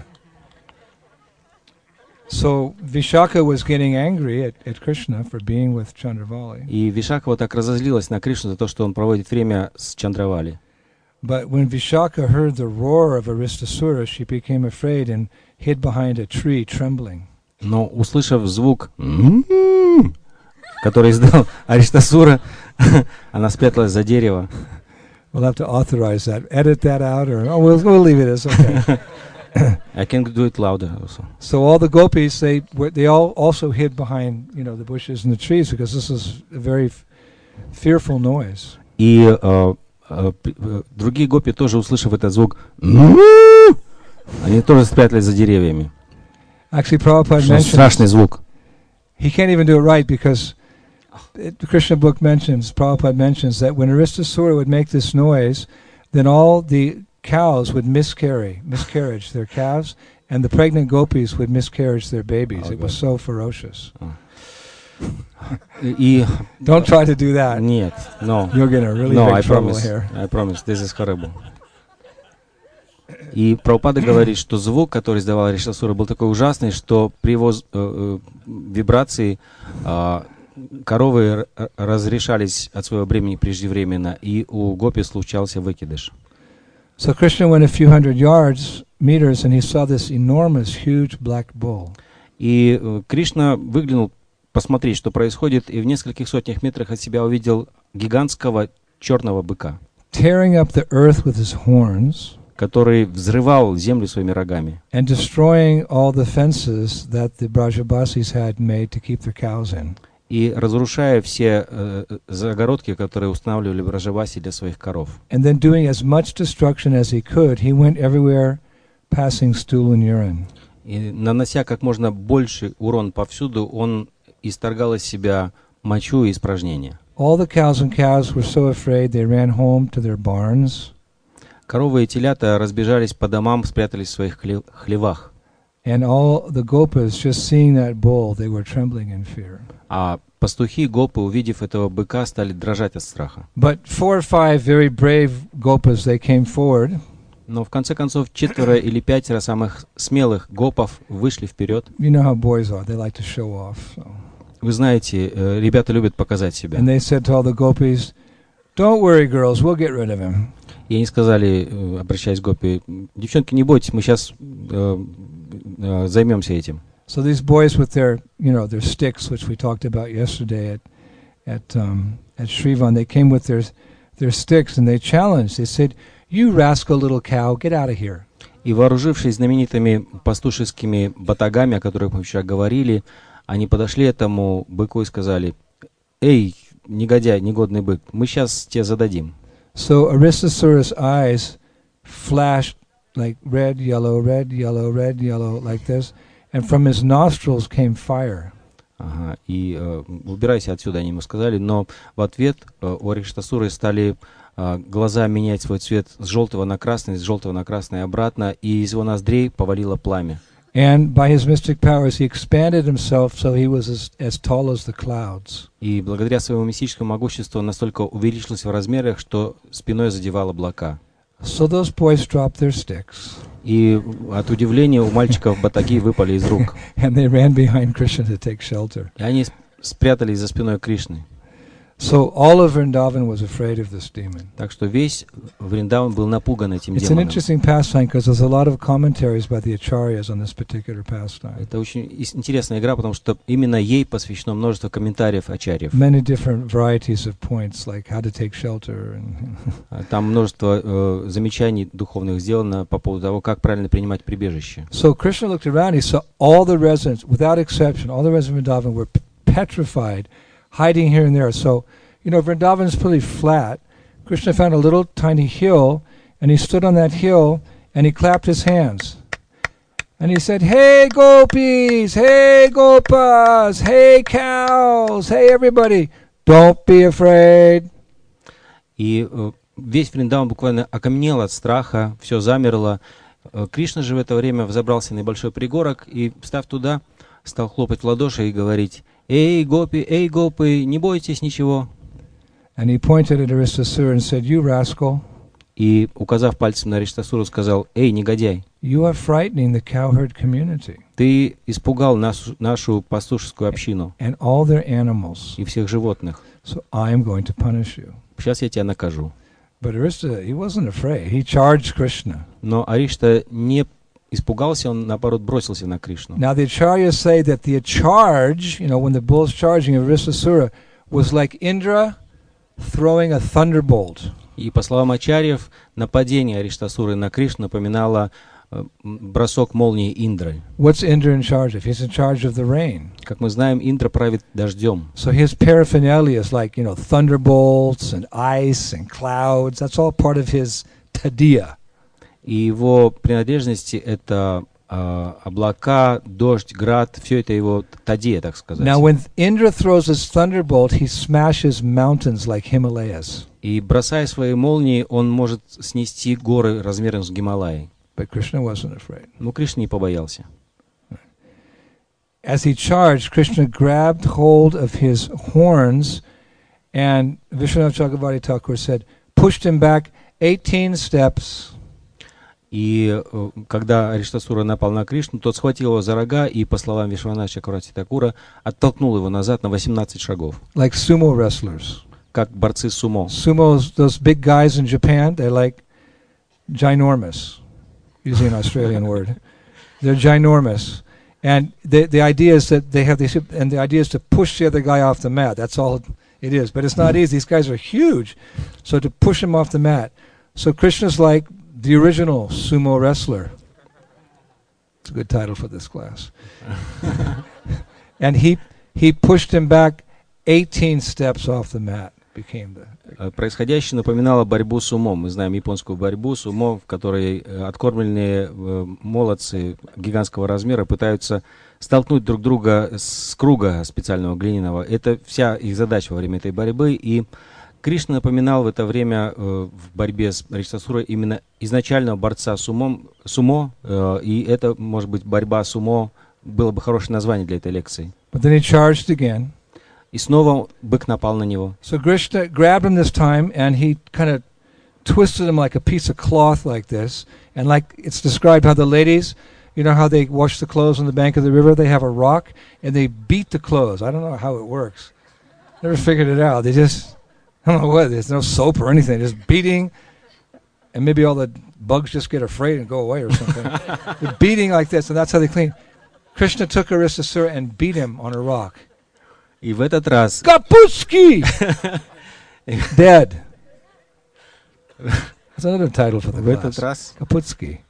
So Vishaka was getting angry at, at Krishna for being with Chandravali. И Вишакха вот так разозлилась на Кришну за то, что он проводит время с Чандравали. But when Vishaka heard the roar of Aristasura, she became afraid and hid behind a tree, trembling. Но услышав звук, «м-м-м», который издал Ариштасура, она спряталась за дерево. We'll have to authorize that. Edit that out, or oh, we'll, we'll leave it as okay. I can do it louder also. So all the gopis, they were, they all also hid behind, you know, the bushes and the trees because this is a very f- fearful noise. И э, э, п- э, другие гопи тоже, услышав этот звук, «м-м-м», они тоже спрятались за деревьями. Actually, Prabhupada Что mentions страшный звук. he can't even do it right because it, the Krishna book mentions, Prabhupada mentions that when Aristasura would make this noise, then all the cows would miscarry, miscarriage their calves, and the pregnant gopis would miscarriage their babies. Oh, it was so ferocious. И Don't try to do that. нет, no, You'll get in a really no, big I trouble promise, here. I promise, this is horrible. И Прабхупада говорит, что звук, который издавал Ариштасура, был такой ужасный, что при его э, э, вибрации э, коровы р- разрешались от своего бремени преждевременно, и у гопи случался выкидыш. So Krishna went a few hundred yards, meters, and he saw this enormous, huge black bull. И э, Кришна выглянул посмотреть, что происходит, и в нескольких сотнях метрах от себя увидел гигантского черного быка, Tearing up the earth with his horns который взрывал землю своими рогами and destroying all the fences that the Brajabasis had made to keep their cows in. и разрушая все э, загородки, которые устанавливали Браджаваси для своих коров. And then doing as much destruction as he could, he went everywhere passing stool and urine. И нанося как можно больше урон повсюду, он исторгал из себя мочу и испражнения. All the cows and calves were so afraid they ran home to their barns. Коровы и телята разбежались по домам, спрятались в своих хле- хлевах. And all the gopas, just seeing that bull, they were trembling in fear. А пастухи, гопы, увидев этого быка, стали дрожать от страха. But four or five very brave gopas, they came forward. Но в конце концов четверо или пятеро самых смелых гопов вышли вперед. You know how boys are; they like to show off. So. Вы знаете, э, ребята любят показать себя. And they said to all the gopis, "Don't worry, girls, we'll get rid of him." И они сказали, э, обращаясь к гопи, девчонки, не бойтесь, мы сейчас э, э, займемся этим. So these boys with their, you know, their sticks, which we talked about yesterday at at um, at Srivan, they came with their their sticks and they challenged. They said, "You rascal little cow, get out of here." И вооружившись знаменитыми пастушескими батагами, о которых мы вчера говорили, они подошли к этому быку и сказали: «Эй, негодяй, негодный бык, мы сейчас тебе зададим». So Aristasura's eyes flashed like red, yellow, red, yellow, red, yellow, like this, and from his nostrils came fire. Ага, и э, убирайся отсюда, они ему сказали, но в ответ э, у Ариштасуры стали э, глаза менять свой цвет с желтого на красный, с желтого на красный обратно, и из его ноздрей повалило пламя. And by his mystic powers, he expanded himself so he was as, as tall as the clouds. И благодаря своему мистическому могуществу он настолько увеличился в размерах, что спиной задевал облака. So those boys dropped their sticks, И от удивления у мальчиков батаги выпали из рук. and they ran behind Krishna to take shelter. И они спрятались за спиной Кришны. So all of Vrindavan was afraid of this demon. Так что весь Вриндаван был напуган этим It's an демоном. interesting pastime because there's a lot of commentaries by the acharyas on this particular pastime. Это очень ис- интересная игра, потому что именно ей посвящено множество комментариев ачарьев. Many different varieties of points, like how to take shelter. And А Там множество э, замечаний духовных сделано по поводу того, как правильно принимать прибежище. so Krishna looked around, he saw all the residents, without exception, all the residents of Vrindavan were p- petrified, hiding here and there. So, you know, Vrindavan is pretty flat. Krishna found a little tiny hill, and he stood on that hill, and he clapped his hands. And he said, "Hey gopis, hey gopas, hey cows, hey everybody, don't be afraid." И э, весь Вриндаван буквально окаменел от страха, все замерло. Кришна же в это время взобрался на небольшой пригорок и, встав туда, стал хлопать в ладоши и говорить: «Эй, гопи, эй, гопи, не бойтесь ничего». And he pointed at Aristasura and said, "You rascal." И, указав пальцем на Ариштасуру, сказал: «Эй, негодяй, You are frightening the cowherd community ты испугал нашу, нашу пастушескую общину and all their animals. и всех животных. So I am going to punish you." Сейчас я тебя накажу». But Arista, he wasn't afraid. He charged Krishna. Но Аришта не испугался, он, наоборот, бросился на Кришну. Now the acharyas say that the charge, you know, when the bull's charging of Aristasura, was like Indra throwing a thunderbolt. И по словам ачарьев, нападение Ариштасуры на Кришну напоминало э, бросок молнии Индры. What's Indra in charge of? He's in charge of the rain. Как мы знаем, Индра правит дождем. So his paraphernalia is like, you know, thunderbolts and ice and clouds. That's all part of his tadiya. И его принадлежности — это э, облака, дождь, град, все это его тадия, так сказать. Now when Indra throws his thunderbolt, he smashes mountains like Himalayas. И бросая свои молнии, он может снести горы размером с Гималаи. But Krishna wasn't afraid. Но Кришна не побоялся. As he charged, Krishna grabbed hold of his horns, and Vishwanath Chakravarti Thakur said, pushed him back eighteen steps. И э, когда Ариштасура напал на Кришну, тот схватил его за рога и, по словам Вишванатха Чакраварти Такура, оттолкнул его назад на восемнадцать шагов. Like sumo wrestlers. Как борцы сумо. Sumos, those big guys in Japan, they're like ginormous, using an Australian word. They're ginormous. And the the idea is that they have these, and the idea is to push the other guy off the mat. That's all it is. But it's not easy. These guys are huge. So to push him off the mat. So Krishna's like the original sumo wrestler. It's a good title for this class. And he he pushed him back eighteen steps off the mat. Became the Происходящее напоминало борьбу с умом. Мы знаем японскую борьбу с умом, в которой откормленные молодцы гигантского размера пытаются столкнуть друг друга с круга специального глиняного. Это вся их задача во время этой борьбы. И Кришна напоминал в это время в борьбе с Ариштасурой именно изначального борца с умом, с умо. И это, может быть, борьба с умо было бы хорошее название для этой лекции. But then he charged again. И снова бык напал на него. So Krishna grabbed him this time, and he kind of twisted him like a piece of cloth like this. And like it's described how the ladies, you know how they wash the clothes on the bank of the river? They have a rock, and they beat the clothes. I don't know how it works. Never figured it out. They just, I don't know what, there's no soap or anything. Just beating, and maybe all the bugs just get afraid and go away or something. They're beating like this, and that's how they clean. Krishna took Aristasura and beat him on a rock. И в этот раз... Kaputski! Dead. That's another title for the В class. этот раз... Kaputski.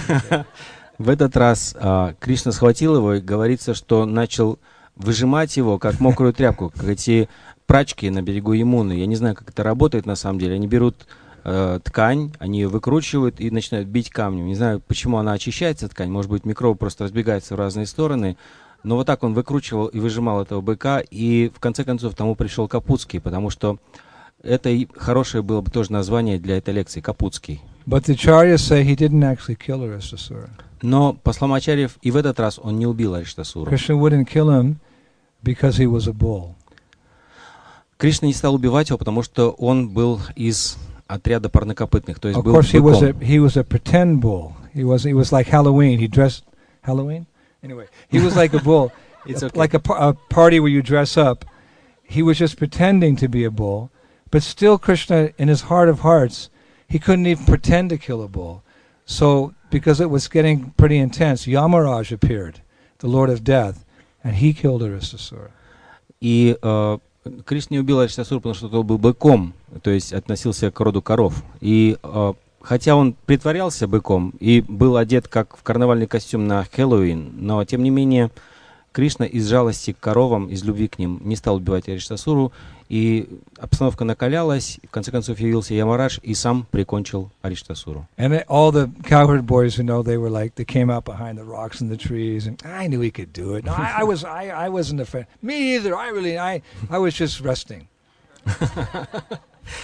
В этот раз а, Кришна схватил его, и говорится, что начал выжимать его, как мокрую тряпку, как эти прачки на берегу Ямуны. Я не знаю, как это работает на самом деле. Они берут э, ткань, они ее выкручивают и начинают бить камнем. Не знаю, почему она очищается, ткань. Может быть, микробы просто разбегаются в разные стороны. Но вот так он выкручивал и выжимал этого быка, и в конце концов тому пришел Капутский, потому что это и хорошее было бы тоже название для этой лекции — Капутский. But the acharyas say he didn't actually kill Aristasura. Но, по словам ачарьев, и в этот раз он не убил Ариштасуру. Krishna wouldn't kill him because he was a bull. Кришна не стал убивать его, потому что он был из отряда парнокопытных, то есть Of был course, he was a быком. he was a pretend bull. He was he was like Halloween. He dressed Halloween. Anyway, he was like a bull, It's okay. like a, a party where you dress up. He was just pretending to be a bull, but still Krishna, in his heart of hearts, he couldn't even pretend to kill a bull. So, because it was getting pretty intense, Yamaraj appeared, the Lord of Death, and he killed Aristasura. И э, Кришна не убил Ариштасуру, потому что он был быком, то есть относился к роду коров. И э, хотя он притворялся быком и был одет как в карнавальный костюм на Хэллоуин, но тем не менее Кришна из жалости к коровам, из любви к ним не стал убивать Ариштасуру, и обстановка накалялась, в конце концов явился Ямарадж и сам прикончил Ариштасуру. And all the cowherd boys, you know, they were like, they came out behind the rocks and the trees, and I knew he could do it. No, I, I was, I, I wasn't afraid. Me either. I really, I, I was just resting.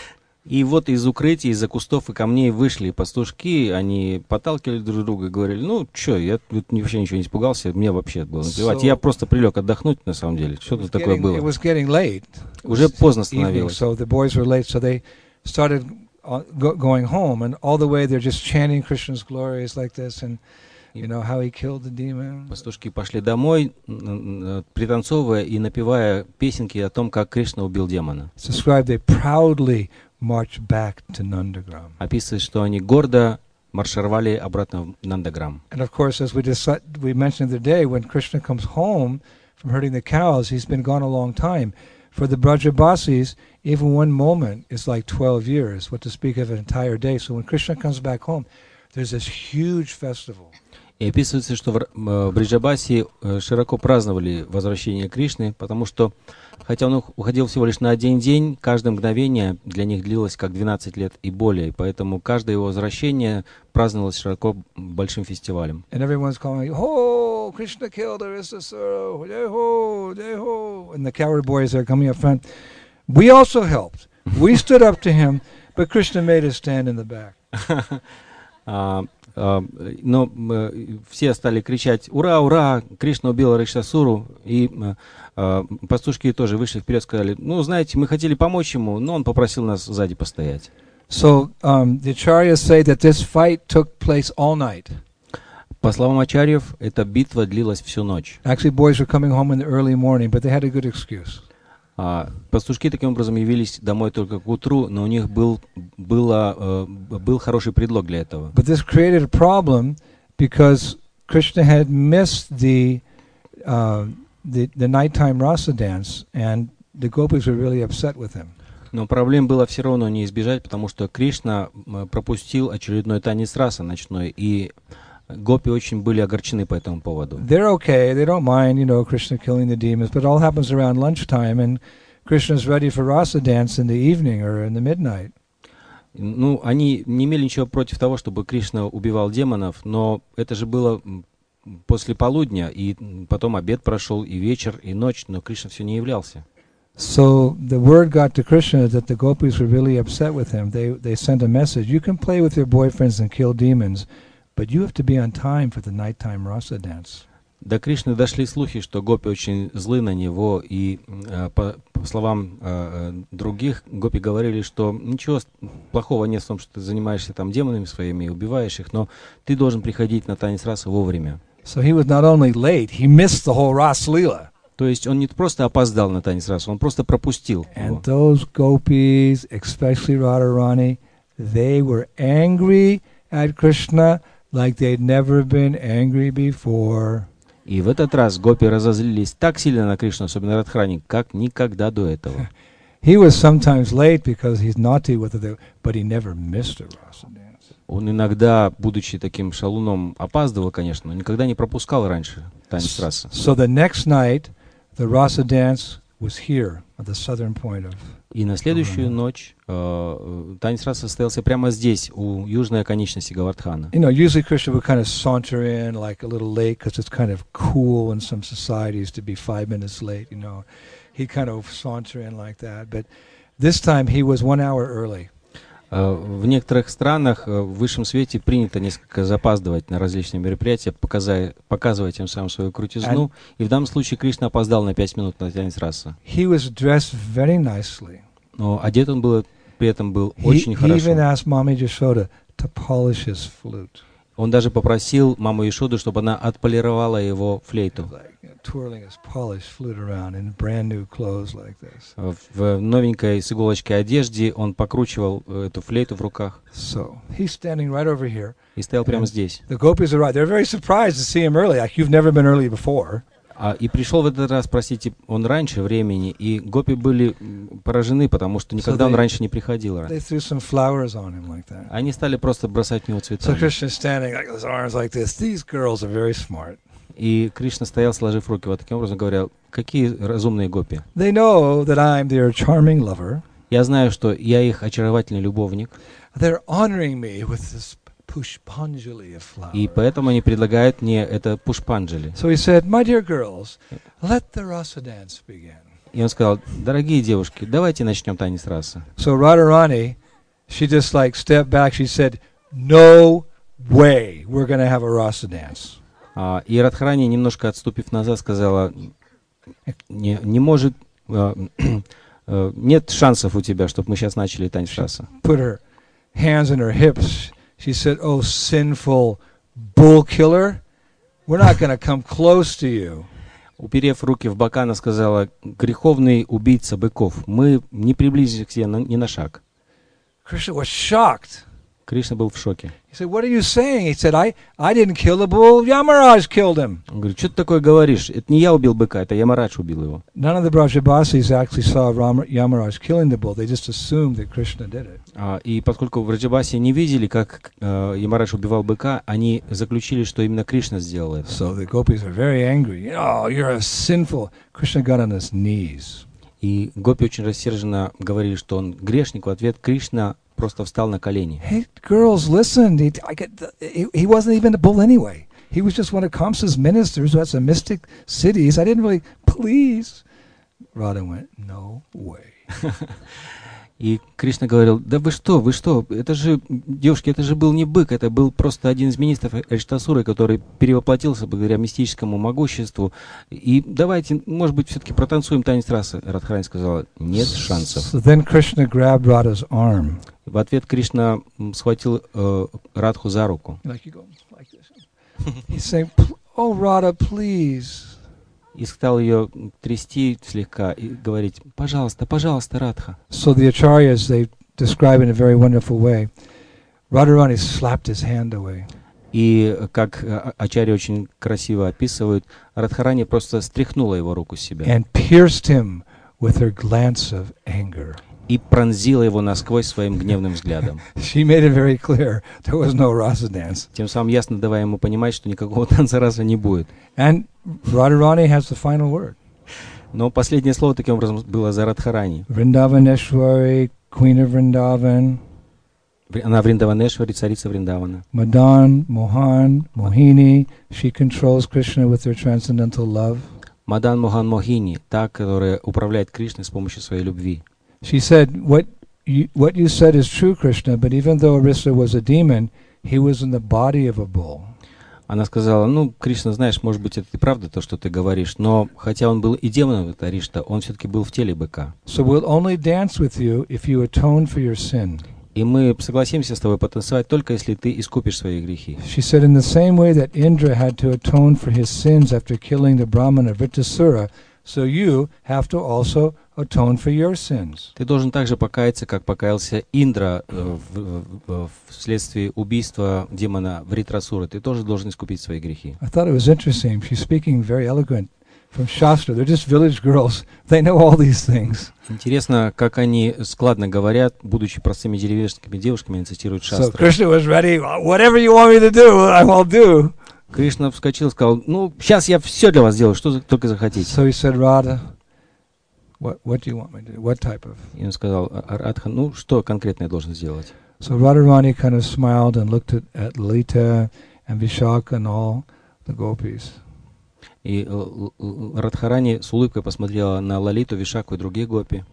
И вот из укрытий, из-за кустов и камней вышли пастушки, они подталкивали друг друга и говорили, ну, что, я тут вообще ничего не испугался, мне вообще было наплевать. So- Я просто прилег отдохнуть, на самом деле. Что тут такое Getting- It было? was getting late. Уже поздно становилось. So the boys were late, so they started uh, go- going home, and all the way they're just chanting Krishna's glories like this, and you know how he killed the demon. Пастушки пошли домой, н- н- пританцовывая и напевая песенки о том, как Кришна убил демона. It's described they proudly marched back to Nandagram. Описывает, что они гордо маршировали обратно в Нандаграм. And of course, as we deci- we mentioned the other day, when Krishna comes home from herding the cows, he's been gone a long time. For the Brajabasis, even one moment is like twelve years, what to speak of an entire day. So when Krishna comes back home, there's this huge festival. И описывается, что в Р- в Бриджабасе э, широко праздновали возвращение Кришны, потому что, хотя он ух- уходил всего лишь на один день, каждое мгновение для них длилось как двенадцать лет и более, и поэтому каждое его возвращение праздновалось широко большим фестивалем. And everyone's calling, "Oh, Krishna killed Aristasura, Jai-ho, Jai-ho." And the coward boys are coming up front. We also helped. We stood up to him, but Krishna made us stand in the back. А, а, но э, все стали кричать «Ура, ура! Кришна убил Аришасуру!» И э, э, пастушки тоже вышли вперед, сказали, ну, знаете, мы хотели помочь ему, но он попросил нас сзади постоять. So um, the acharyas say that this fight took place all night. По словам ачарьев, эта битва длилась всю ночь. Actually, boys were coming home in the early morning, but they had a good excuse. А, пастушки таким образом явились домой только к утру, но у них был, было, э, был хороший предлог для этого. But this created a problem because Krishna had missed the uh, the, the nighttime rasa dance, and the gopis were really upset with him. Но проблем было все равно не избежать, потому что Кришна м, пропустил очередной танец раса ночной, и гопи очень были огорчены по этому поводу. They're okay; they don't mind, you know, Krishna killing the demons. But it all happens around lunchtime, and Krishna's ready for rasa dance in the evening or in the midnight. Ну, они не имели ничего против того, чтобы Кришна убивал демонов, но это же было м, после полудня, и м, потом обед прошел, и вечер, и ночь, но Кришна все не являлся. So the word got to Krishna that the gopis were really upset with him. They they sent a message: "You can play with your boyfriends and kill demons, but you have to be on time for the nighttime rasa dance." До Кришны дошли слухи, что гопи очень злы на него, и э, по, по словам э, э, других, гопи говорили, что ничего с- плохого нет в том, что ты занимаешься там демонами своими и убиваешь их, но ты должен приходить на танец раса вовремя. So he was not only late; he missed the whole Ras Leela. То есть он не просто опоздал на танец раса, он просто пропустил его. And those gopis, especially Radharani, they were angry at Krishna like they'd never been angry before. И в этот раз гопи разозлились так сильно на Кришну, особенно Радхарани, как никогда до этого. He was sometimes late because he's naughty with it, but he never missed a rasa dance. Он иногда, будучи таким шалуном, опаздывал, конечно, но никогда не пропускал раньше танец раса. So the next night, the rasa dance was here at the southern point of. И на следующую ночь э, э, танец раса состоялся прямо здесь, у южной оконечности Гавардхана. You know, usually Krishna would kind of saunter in like a little late because it's kind of cool in some societies to be five minutes late. You know, he'd kind of saunter in like that. But this time he was one hour early. Э, в некоторых странах э, в высшем свете принято несколько запаздывать на различные мероприятия, показая, показывая тем самым свою крутизну. И в данном случае Кришна опоздал на пять минут на танец раса. He was dressed very nicely. Но одет он был, при этом был He, очень he even хорошо. asked Mami Yashoda to polish his flute, Он даже попросил маму Ишоду, чтобы она отполировала его флейту. like you know, twirling his polished flute around in brand new clothes like this. В в новенькой с иголочкой одежде он покручивал э, эту флейту в руках So he's standing right over here. и стоял прямо здесь. The gopis are right. They're very surprised to see him early. Like you've never been early before. А, и пришел в этот раз, простите, он раньше времени, и гопи были м, поражены, потому что никогда So он they- раньше не приходил. They threw some flowers on him like that. Они стали просто бросать в него So цветами. Krishna's standing like his arms like this. These girls are very smart. И Кришна стоял, сложив руки вот таким образом, говоря, какие разумные гопи. They know that I'm their charming lover. Я знаю, что я их очаровательный любовник, They're honoring me with this pushpanjali of и flowers. поэтому они предлагают мне это пушпанджали. So he said, "My dear girls, let the rasa dance begin." И он сказал, дорогие девушки, давайте начнем танец раса. So Radharani she just like stepped back. She said, "No way, we're going to have a rasa dance." А, и Радхарани, немножко отступив назад, сказала, не, не может, а, а, нет шансов у тебя, чтобы мы сейчас начали танец раса. Put her hands on her hips. She said, "Oh, sinful bull killer, we're not going to come close to you." Уперев руки в бока, она сказала, греховный убийца быков, мы не приблизились к тебе на, ни на шаг. Krishna was shocked. Кришна был в шоке. He said, "What are you saying?" He said, I, I didn't kill the bull. Yamaraj killed him. Он говорит, что ты такое говоришь? Это не я убил быка, это Ямарадж убил его. None of the Brajabasis actually saw Ram, Yamaraj killing the bull. They just assumed that Krishna did it. А, и поскольку в Раджабасе не видели, как э, Ямарадж убивал быка, они заключили, что именно Кришна сделал это. So the gopis are very angry. Oh, you're a sinful. Krishna got on his knees. И гопи очень рассерженно говорили, что он грешник. В ответ Кришна просто встал на колени. Hey, girls, listen. He, I get, he, he wasn't even a bull anyway. He was just one of Kamsa's ministers who had some mystic cities. I didn't really, please. Radha went, "No way." И Кришна говорил, да вы что, вы что, это же, девушки, это же был не бык, это был просто один из министров Ариштасуры, который перевоплотился благодаря мистическому могуществу. И давайте, может быть, все-таки протанцуем танец расы. Радхарани сказала, нет шансов. So then Krishna grabbed Radha's arm. В ответ Кришна схватил э, Радху за руку. Like you go like this. He's saying, "Oh, Radha, please." И стал ее трясти слегка и говорить, пожалуйста, пожалуйста, Радха. So the acharyas, they describe in a very wonderful way. Radharani slapped his hand away. И как ачарьи очень красиво описывают, Радхарани просто стряхнула его руку с себя. And pierced him with her glance of anger. И пронзила его насквозь своим гневным взглядом. She made it very clear there was no rasa dance. Тем самым ясно давая ему понимать, что никакого танца раса не будет. And Radharani has the final word. Но последнее слово таким образом было за Радхарани. Vrindavaneshwari, Queen of Vrindavan. Она Вриндаванешвари, царица Вриндавана. Madan, Mohan, Mohini. She controls Krishna with her transcendental love. Мадан Мохан Мохини, та, которая управляет Кришной с помощью своей любви. She said, what you, what you said is true, Krishna, but even though Arista was a demon, he was in the body of a bull. Она сказала, ну, Кришна, знаешь, может быть, это и правда то, что ты говоришь, но хотя он был и демоном, это Аришта, он все-таки был в теле быка. So we'll only dance with you if you atone for your sin. И мы согласимся с тобой потанцевать только если ты искупишь свои грехи. She said, in the same way that Indra had to atone for his sins after killing the Brahmana Vritasura, so you have to also atone for your sins. Ты должен также покаяться, как покаялся Индра э, в, в, вследствие убийства демона Вритрасуры. Ты тоже должен искупить свои грехи. I thought it was interesting. She's speaking very eloquent from Shastra. They're just village girls. They know all these things. Интересно, как они складно говорят, будучи простыми деревенскими девушками, они цитируют So шастры. Krishna was ready. Whatever you want me to do, I will do. Кришна вскочил и сказал, ну, сейчас я все для вас сделаю, что только захотите. So he said, Radha, what, what do you want me to do? What type of? И он сказал, Радха, ну, что конкретно я должен сделать? So Radharani kind of smiled and looked at, at Lalita and Vishaka and all the gopis. И Радхарани с улыбкой посмотрела на Лалиту, Вишаку и другие гопи.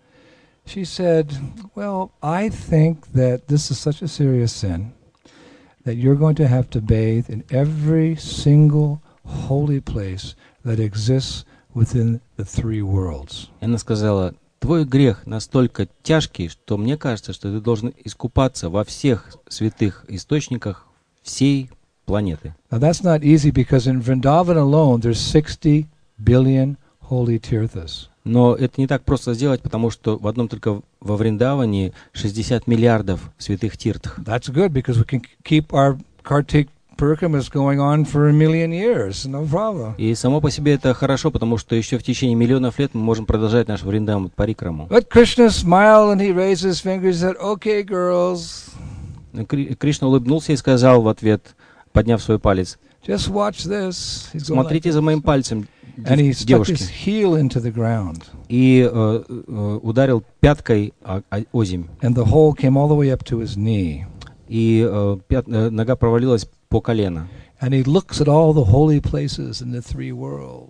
She said, well, I think that this is such a serious sin that you're going to have to bathe in every single holy place that exists within the three worlds. Она сказала, твой грех настолько тяжкий, что мне кажется, что ты должен искупаться во всех святых источниках всей планеты. Now that's not easy because in Vrindavan alone there's sixty billion holy tirthas. Но это не так просто сделать, потому что в одном только во Вриндаване шестьдесят миллиардов святых тиртх. That's good because we can keep our Kartik Parikramas going on for a million years, no problem. И само по себе это хорошо, потому что еще в течение миллионов лет мы можем продолжать наш Вриндаван Парикраму. But Krishna smiled and he raised his fingers and said, "Okay, girls." Кришна улыбнулся и сказал в ответ, подняв свой палец, Just watch this. He's смотрите like за моим пальцем, and he stuck his девушки. heel into the ground. И э, э, ударил пяткой о, о, озимь. And the hole came all the way up to his knee. И э, пят, э, нога провалилась по колено. And he looks at all the holy places in the three worlds.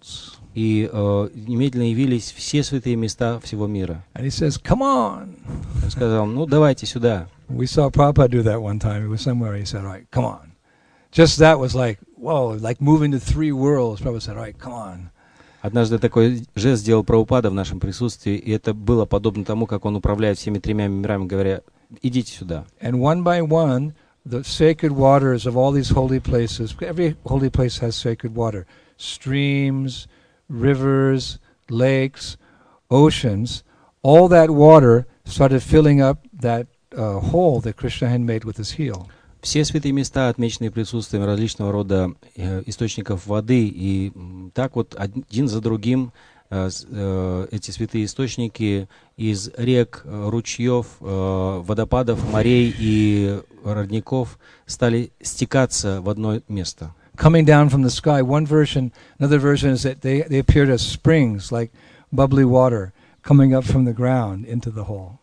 и э, немедленно явились все святые места всего мира. And he says, "Come on." Он сказал, ну давайте сюда. We saw Prabhupada do that one time. He was somewhere. He said, "All right, come on." Just that was like, whoa, like moving to three worlds. Prabhupada said, "All right, come on." Однажды такой жест сделал Прабхупада в нашем присутствии, и это было подобно тому, как он управляет всеми тремя мирами, говоря, идите сюда. And one by one, the sacred waters of all these holy places, every holy place has sacred water, streams, rivers, lakes, oceans, all that water started filling up that uh, hole that Krishna had made with his heel. Все святые места, отмеченные присутствием различного рода э, источников воды, и м, так вот один за другим э, э, эти святые источники из рек, э, ручьев, э, водопадов, морей и родников стали стекаться в одно место. Coming down from the sky, one version, another version is that they, they appeared as springs, like bubbly water, coming up from the ground into the hole.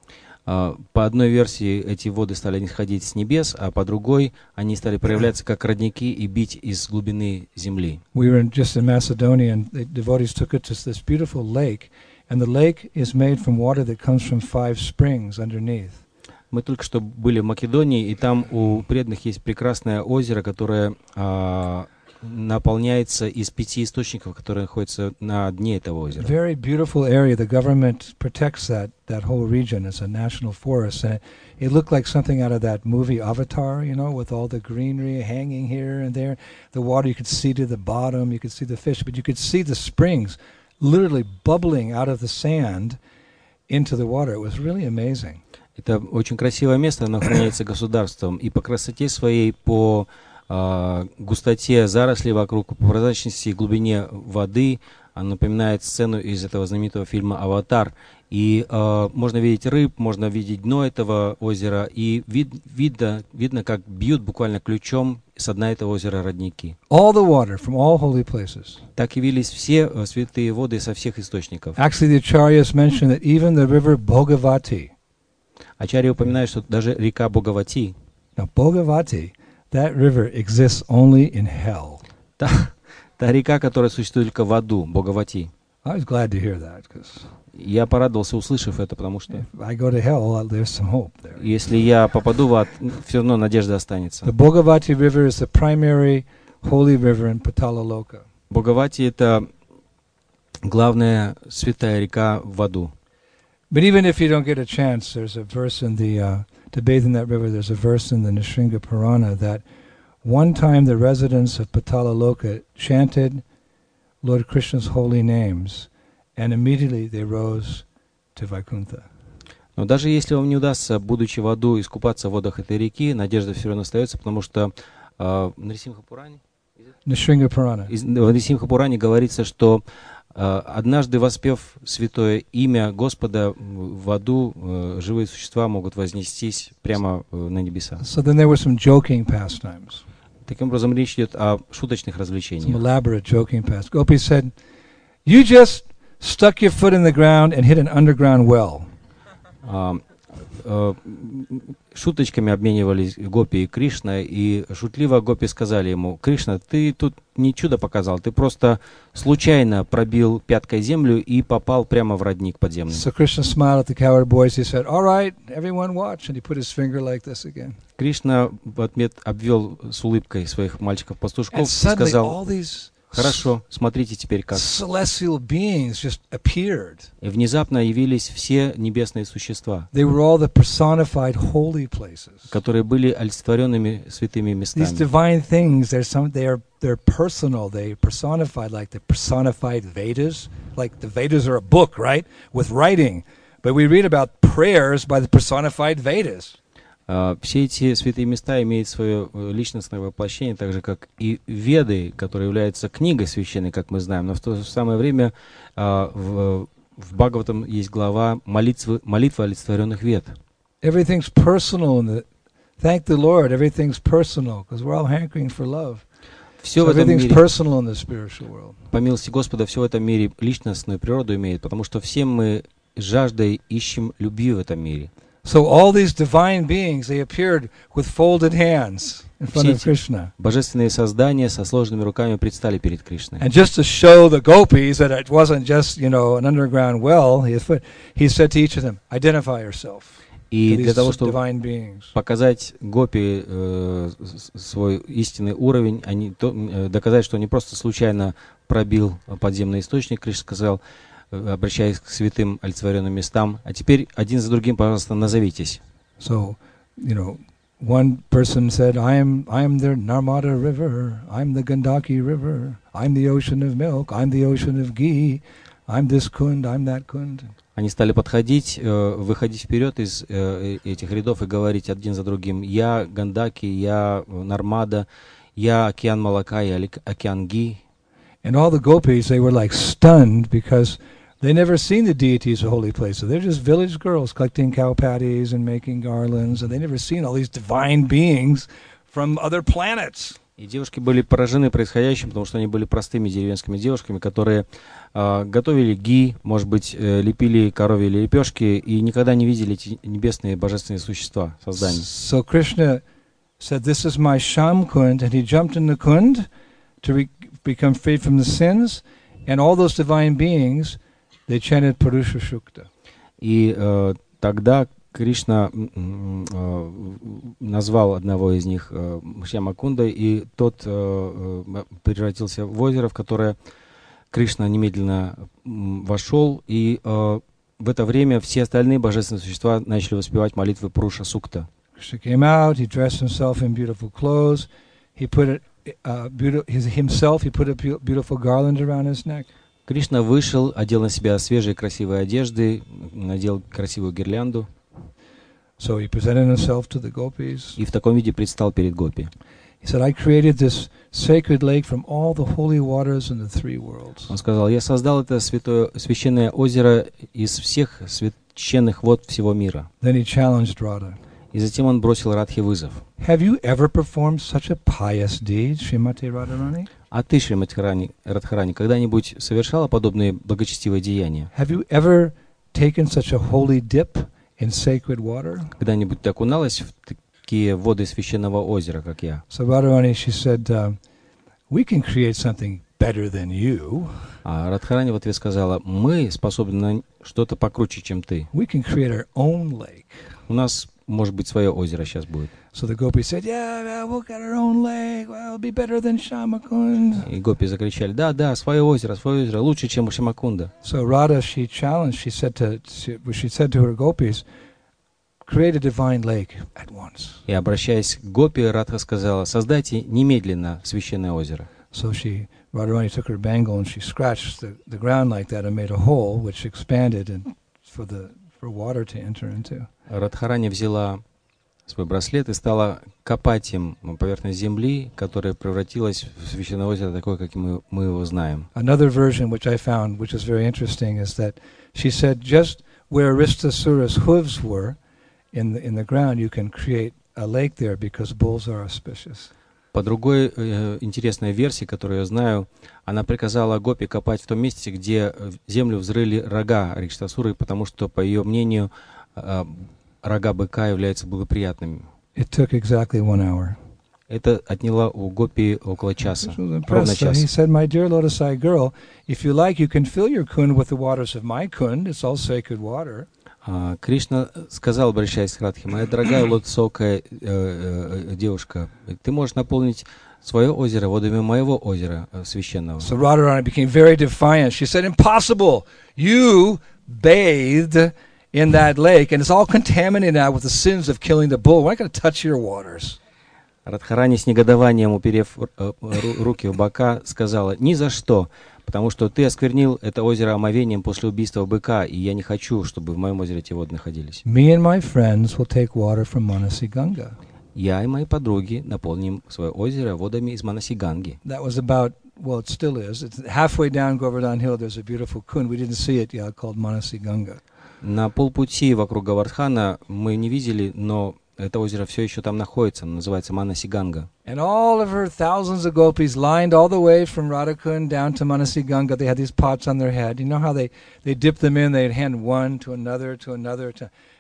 По одной версии эти воды стали нисходить с небес, а по другой они стали проявляться как родники и бить из глубины земли. We were in, just in Macedonia, and the devotees took it to this beautiful lake, and the lake is made from water that comes from five springs underneath. Мы только что были в Македонии, и там у преданных есть прекрасное озеро, которое а, наполняется из пяти источников, которые находятся на дне этого озера. Very beautiful area. The government protects that that whole region. It's a national forest, and it, it looked like something out of that movie Avatar, you know, with all the greenery hanging here and there. The water you could see to the bottom, you could see the fish, but you could see the springs literally bubbling out of the sand into the water. It was really amazing. Это очень красивое место, оно охраняется государством, и по красоте своей, по Uh, густоте зарослей вокруг, по прозрачности и глубине воды, она напоминает сцену из этого знаменитого фильма «Аватар». И uh, можно видеть рыб, можно видеть дно этого озера, и вид, видно, видно, как бьют буквально ключом с дна этого озера родники. All the water from all holy places. Так явились все uh, святые воды со всех источников. Actually, the acharyas mentioned that even the river Bhogavati. Ачарья упоминает, что даже река Бхогавати. Now, Bhogavati, that river exists only in hell. Та, та река, которая существует только в аду, Бхогавати. I was glad to hear that, because Я порадовался, услышав это, потому что if I go to hell, there's some hope there. если я попаду в ад, все равно надежда останется. The Bhogavati River is the primary holy river in Patalaloka. Бхогавати — это главная святая река в аду. But even if you don't get a chance, there's a verse in the uh, to bathe in that river. There's a verse in the Nrsimha Purana that one time the residents of Patalaloka chanted Lord Krishna's holy names, and immediately they rose to Vaikuntha. Но даже если вам не удастся, будучи в аду, искупаться в водах этой реки, надежда все равно остается, потому что uh, в Нрисимха Пуране, Nrsimha Purana. в Нрисимха Пуране говорится, что uh, однажды воспев святое имя Господа в аду, uh, живые существа могут вознестись прямо uh, на небеса. So then there were some joking pastimes. Таким образом, речь идет о шуточных Some развлечениях. elaborate joking pastimes. Gopi said, "You just stuck your foot in the ground and hit an underground well." А, а, шуточками обменивались Гопи и Кришна, и шутливо Гопи сказали ему: «Кришна, ты тут не чудо показал, ты просто случайно пробил пяткой землю и попал прямо в родник подземный». So Krishna smiled at the coward boys. He said, "All right, everyone watch." And he put his finger like this again. Кришна в ответ обвел с улыбкой своих мальчиков-пастушков And и suddenly all сказал: these «Хорошо, смотрите теперь как». celestial beings just appeared. И внезапно явились все небесные существа, They were all the personified holy places. которые были олицетворенными святыми These местами. divine things, they're some, they are they're personal. They personified like the personified Vedas. Like the Vedas are a book, right, with writing, but we read about prayers by the personified Vedas. Uh, все эти святые места имеют свое личностное воплощение, так же, как и Веды, которые являются книгой священной, как мы знаем. Но в то же самое время uh, в, в Бхагаватам есть глава молитвы, молитвы олицетворенных Вед. Everything's personal in the, thank the Lord, everything's personal, because we're all hankering for love. Все So в этом everything's мире, personal in the spiritual world. по милости Господа, все в этом мире личностную природу имеет, потому что все мы жаждой ищем любви в этом мире. So all these divine beings, they appeared with folded hands in front Все of эти Krishna. божественные создания со сложенными руками предстали перед Кришной. And just to show the gopis that it wasn't just, you know, an underground well, he, he said to each of them, identify yourself. И для того, чтобы divine beings. показать гопи э, свой истинный уровень, они, то, э, доказать, что не просто случайно пробил подземный источник, Кришна сказал, э, обращаясь к святым олицетворенным местам, а теперь один за другим, пожалуйста, назовитесь. So, you know, one person said, I am, I am the Narmada River, I'm the Gandaki River, I'm the ocean of milk, I'm the ocean of ghee, I'm this kund, I'm that kund. Они стали подходить, э, выходить вперед из э, этих рядов и говорить один за другим: я Гандаки, я Нармада, я океан молока, я океан ги. And all the gopis, they were like stunned because they never seen the deities of holy places. They're just village girls collecting cow patties and making garlands, and they never seen all these divine beings from other planets. И девушки были поражены происходящим, потому что они были простыми деревенскими девушками, которые э, готовили ги, может быть, э, лепили коровьи лепешки и никогда не видели эти небесные божественные существа, создания. So Krishna said, "This is my Sham Kund," and he jumped in the Kund to re- become freed from the sins, and all those divine beings, they chanted Purusha Shukta. И э, тогда Кришна э, назвал одного из них э, Шьямакундой, и тот э, э, превратился в озеро, в которое Кришна немедленно э, вошел, и э, в это время все остальные божественные существа начали воспевать молитвы Пуруша Сукта. Krishna came out, he dressed himself in beautiful clothes, he put it, uh, beautiful, his, himself, he put a beautiful garland around his neck. Кришна вышел, одел на себя свежие красивые одежды, надел красивую гирлянду. So he presented himself to the gopis. И в таком виде предстал перед гопи. He said, I created this sacred lake from all the holy waters in the three worlds. Он сказал: я создал это святое, священное озеро из всех священных вод всего мира. Then he challenged Radha. И затем он бросил Радхе вызов. Have you ever performed such a pious deed, Srimati Radharani? А ты, Шримати Радхарани, когда-нибудь совершала подобные благочестивые деяния? Have you ever taken such a holy dip in sacred water? Когда-нибудь ты окуналась в такие воды священного озера, как я? So Radharani, she said, uh, we can create something better than you. А Радхарани в ответ сказала: мы способны на что-то покруче, чем ты. We can create our own lake. У нас, может быть, свое озеро сейчас будет. So the gopis said, yeah, yeah, we'll get our own lake. Well, it'll be better than Shamakund. И гопи закричали: да, да, свое озеро, свое озеро, лучше, чем у Шьямакунда. So Radha, she challenged, she said to, she, she said to her gopis, create a divine lake at once. И, обращаясь к гопи, Радха сказала: создайте немедленно священное озеро. So she, Radharani took her bangle and she scratched the, the ground like that and made a hole which expanded and for the for water to enter into. Радхарани взяла свой браслет и стала копать им поверхность земли, которая превратилась в священное озеро, такое, как мы, мы его знаем. Another version which I found, which is very interesting, is that she said just where Aristasura's hooves were in the, in the ground, you can create a lake there because bulls are auspicious. По другой э, интересной версии, которую я знаю, она приказала гопи копать в том месте, где землю взрыли рога Ариштасуры, потому что, по ее мнению, э, рога быка являются благоприятными. It took exactly one hour. Это отняло у гопи около часа, ровно So час. he said, my dear Lotus Eye girl, if you like, you can fill your kund with the waters of my kund. It's all sacred water. А, Кришна сказал, обращаясь к Радхе: моя дорогая лотосокая э, э, девушка, ты можешь наполнить свое озеро водами моего озера э, священного. So Radharani became very defiant. She said, impossible. You bathed in that lake, and it's all contaminated now with the sins of killing the bull. We're not going to touch your waters. Радхарани с негодованием, уперев э, ру- руки в бока, сказала: ни за что, потому что ты осквернил это озеро омовением после убийства быка, и я не хочу, чтобы в моем озере эти воды находились. Me and my friends will take water from Manasi Ganga. Я и мои подруги наполним свое озеро водами из Манасиганги. That was about, well, it still is. It's halfway down Govardhan Hill, there's a beautiful kund. We didn't see it yet, called Manasi Ganga. На полпути вокруг Гавардхана мы не видели, но это озеро все еще там находится, называется Манасиганга. And all of her thousands of gopis lined all the way from Radhakund down to Manasi Ganga. They had these pots on their head. You know how they, they dip them in, they'd hand one to another, to another. To,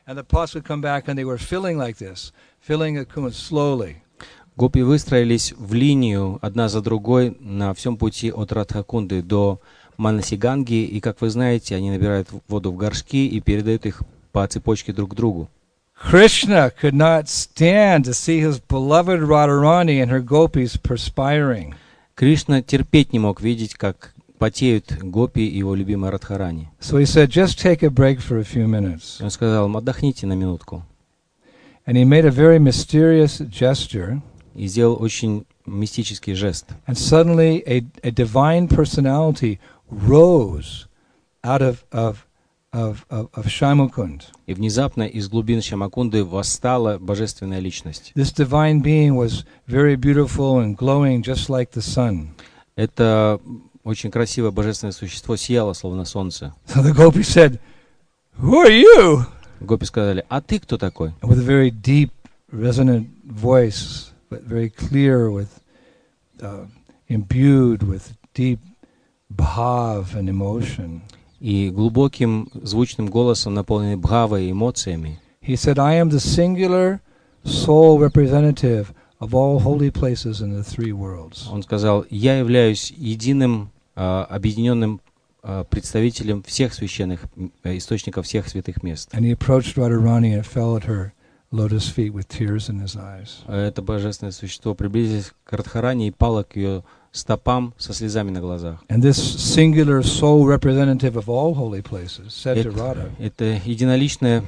And the pots would come back, and they were filling like this, filling the kund slowly. Гопи выстроились в линию одна за другой на всем пути от Радхакунды до Манасиганги, и, как вы знаете, они набирают воду в горшки и передают их по цепочке друг к другу. Krishna could not stand to see his beloved Radharani and her gopis perspiring. Кришна терпеть не мог видеть, как потеют гопи и его любимая Радхарани. So he said, just take a break for a few minutes. Он сказал им, отдохните на минутку. And he made a very mysterious gesture. И сделал очень мистический жест. And suddenly a, a divine personality rose out of, of, of, of, of Shyamukund. И внезапно из глубин Шьямакунды восстала божественная личность. This divine being was very beautiful and glowing just like the sun. Это очень красивое божественное существо сияло, словно солнце. So the gopi said, "Who are you?" Гопи сказали, а ты кто такой? And with a very deep, resonant voice, but very clear, with uh, imbued with deep bhav and emotion. И глубоким звучным голосом, наполненный бхавой и эмоциями, He said, I am the singular sole representative of all holy places in the three worlds. он сказал, я являюсь единым а, объединенным а, представителем всех священных а, источников всех святых мест. And he approached Radharani and fell at her lotus feet with tears in his eyes. Это божественное существо приблизилось к Радхарани и пало к ее стопам со слезами на глазах. And this singular sole representative of all holy places said to Radha, Это единоличное,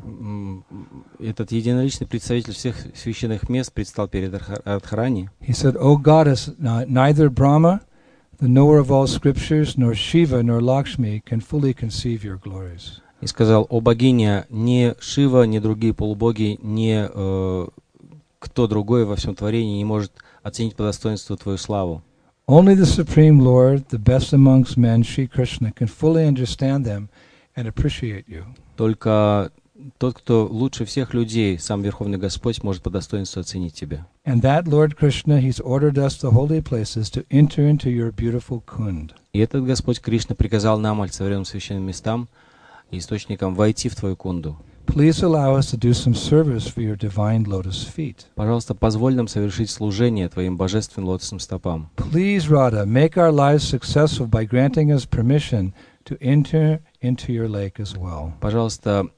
этот единоличный представитель всех священных мест предстал перед Радхарани. he said, O goddess, neither Brahma, the knower of all scriptures, nor Shiva, nor Lakshmi can fully conceive your glories. И сказал, о богиня, ни Шива, ни другие полубоги, ни э, кто другой во всем творении не может оценить по достоинству твою славу. Only the Supreme Lord, the best amongst men, Shri Krishna, can fully understand them and appreciate you. Только тот, кто лучше всех людей, сам Верховный Господь, может по достоинству оценить тебя. And that Lord Krishna, He's ordered us, the holy places, to enter into your beautiful kund. И этот Господь Кришна приказал нам, олицетворенным священным местам и источникам, войти в твою кунду. Please allow us to do some service for your divine lotus feet. Пожалуйста, позволь нам совершить служение твоим божественным лотосным стопам. Please, Radha, make our lives successful by granting us permission to enter into your lake as well. Пожалуйста,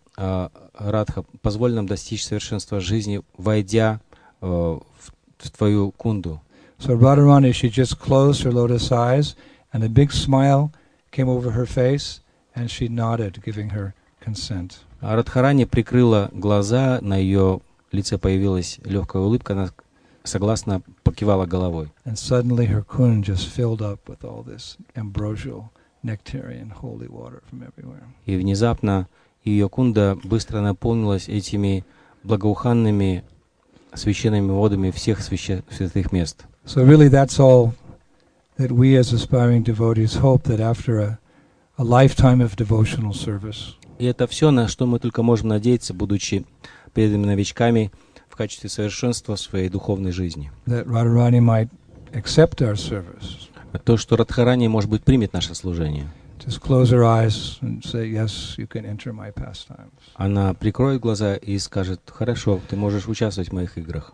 Радха, позволь нам достичь совершенства жизни, войдя в, в твою кунду. So Radharani, she just closed her lotus eyes, and a big smile came over her face, and she nodded, giving her consent. А Радхарани прикрыла глаза, на ее лице появилась легкая улыбка, она согласно покивала головой. And suddenly her kund just filled up with all this ambrosial, nectarian, holy water from everywhere. И внезапно ее кунда быстро наполнилась этими благоуханными священными водами всех свящ... святых мест. So really that's all that we as aspiring devotees hope, that after a, a lifetime of devotional service, И это все, на что мы только можем надеяться, будучи преданными новичками в качестве совершенства своей духовной жизни. that Radharani might accept our service. То, что Радхарани, может быть, примет наше служение. Just close her eyes and say, yes, you can enter my pastimes. Она прикроет глаза и скажет, хорошо, ты можешь участвовать в моих играх.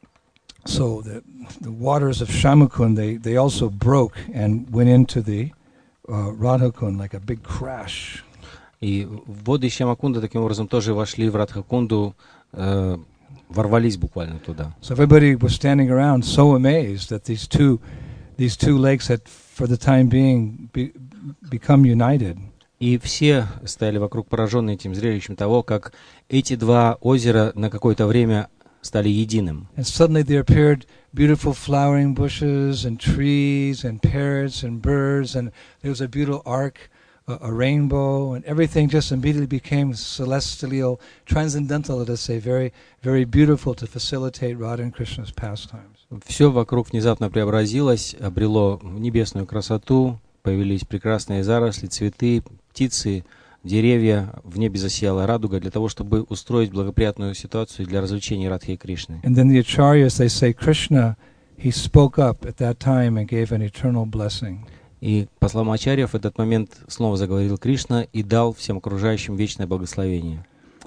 So the, the waters of Shyamukund, they, they also broke and went into the uh, Radhakund like a big crash. И воды Шьямакунда таким образом тоже вошли в Радхакунду, э, ворвались буквально туда. So everybody was standing around so amazed that these two, these two lakes had, for the time being, be, become united. И все стояли вокруг, пораженные этим зрелищем того, как эти два озера на какое-то время стали единым. And suddenly there appeared beautiful flowering bushes and trees and parrots and birds, and there was a beautiful arc, a, a rainbow, and everything just immediately became celestial, transcendental, let us say, very, very beautiful to facilitate Radha and Krishna's pastimes. Все вокруг внезапно преобразилось, обрело небесную красоту, появились прекрасные заросли, цветы, птицы, деревья, в небе засияла радуга для того, чтобы устроить благоприятную ситуацию для развлечений Радхи и Кришны. And then the acharyas, they say, Krishna, he spoke up at that time and gave an eternal blessing. И по словам ачарьев, в этот момент снова заговорил Кришна и дал всем окружающим вечное благословение.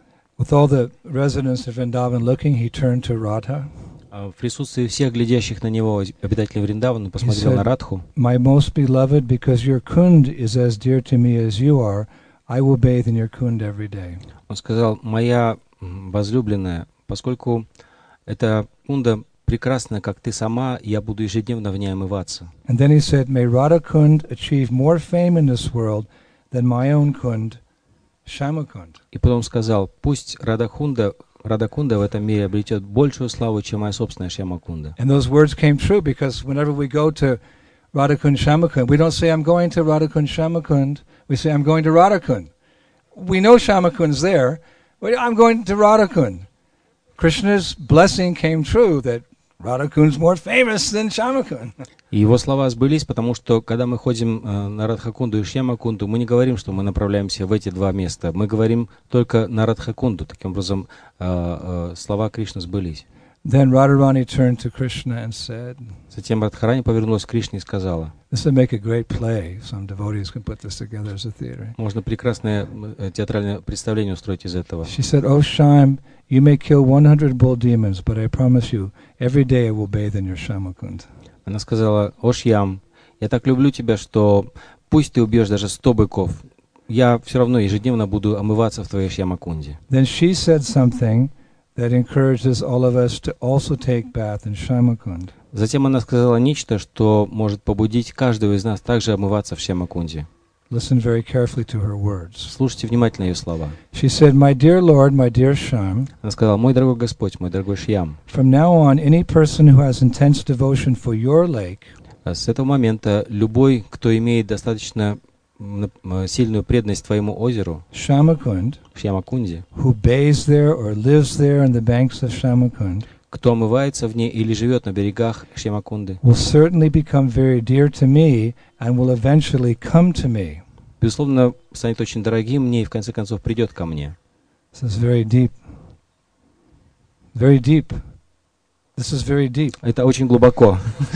With all the residents of Vrindavan looking, he turned to Radha. В присутствии всех глядящих на него обитателей Вриндавана посмотрел said, на Радху. My most beloved, because your kund is as dear to me as you are, I will bathe in your kund every day. Он сказал: моя возлюбленная, поскольку эта кунда прекрасна, как ты сама, я буду ежедневно в ней омываться. And then he said, May Radha Kund achieve more fame in this world than my own kund, Shyamakund. И потом сказал: пусть Радакунда, Радакунда в этом мире обретет большую славу, чем моя собственная Шьямакунда. And those words came true because whenever we go to Radhakund Shyamakund, we don't say I'm going to Radhakund Shyamakund. We say I'm going to Radhakund. We know Shyamakund's there, but I'm going to Radhakund. Krishna's blessing came true that Radhakund's more famous than Shyamakund. И его слова сбылись, потому что, когда мы ходим э, на Радхакунду и Шьямакунду, мы не говорим, что мы направляемся в эти два места. Мы говорим только на Радхакунду. Таким образом, э, э, слова Кришны сбылись. Then Radharani turned to Krishna and said, Затем Радхарани повернулась к Кришне и сказала: This would make a great play. Some devotees can put this together as a theater. можно прекрасное э, театральное представление устроить из этого. She said, Oh Shyam, you may kill one hundred bull demons, but I promise you, every day I will bathe in your Shyamakund. Она сказала: «О Шьям, я так люблю тебя, что пусть ты убьешь даже сто быков, я все равно ежедневно буду омываться в твоей Шьямакунде». Then she said something that encourages all of us to also take bath in Shyamakund. Затем она сказала нечто, что может побудить каждого из нас также омываться в Шьямакунде. Listen very carefully to her words. Слушайте внимательно ее слова. She said, My dear Lord, my dear Shyam, Она сказала: «Мой дорогой Господь, мой дорогой Шьям, from now on, any person who has intense devotion for your lake с этого момента любой, кто имеет достаточно сильную преданность твоему озеру, Shyamakund, Шьямакунде, who bathes there or lives there on the banks of Shyamakund, кто омывается в ней или живет на берегах Шьямакунды, will certainly become very dear to me and will eventually come to me. безусловно, станет очень дорогим мне и в конце концов придет ко мне». This is very deep. Very deep. This is very deep. Это очень глубоко.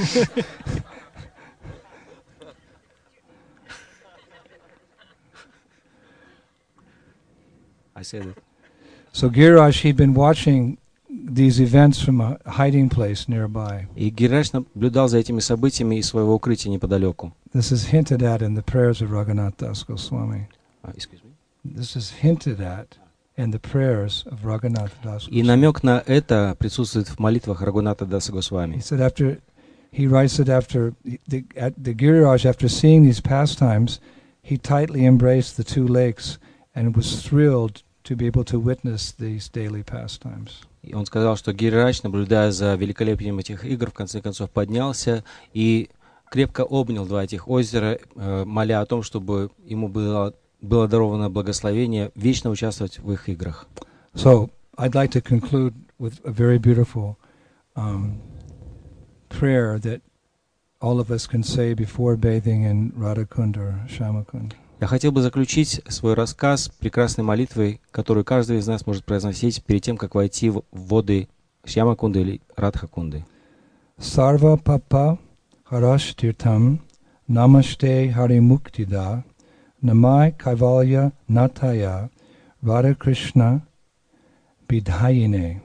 I said it. So Giriraj, he'd been watching these events from a hiding place nearby. И Гиридж наблюдал за этими событиями из своего укрытия неподалеку. This is hinted at in the prayers of Raghunath Das Goswami. Uh, excuse me. This is hinted at in the prayers of Raghunath Das И Goswami. намек на это присутствует в молитвах Рагуната Даса He Госвами. said after, he writes that after the, at the Giriraj, after seeing these pastimes, he tightly embraced the two lakes and was thrilled to be able to witness these daily pastimes. И он сказал, что Гиридж, наблюдая за великолепием этих игр, в конце концов поднялся и крепко обнял два этих озера, э, моля о том, чтобы ему было, было даровано благословение вечно участвовать в их играх. So I'd like to conclude with a very beautiful um, prayer that all of us can say before bathing in Radhakund or Shyamakund. Я хотел бы заключить свой рассказ прекрасной молитвой, которую каждый из нас может произносить перед тем, как войти в воды Шьямакунды или Радхакунды. Sarva papa harashtirtam namaste harimuktida namai kaivalya nataya Radha Krishna bidhayine.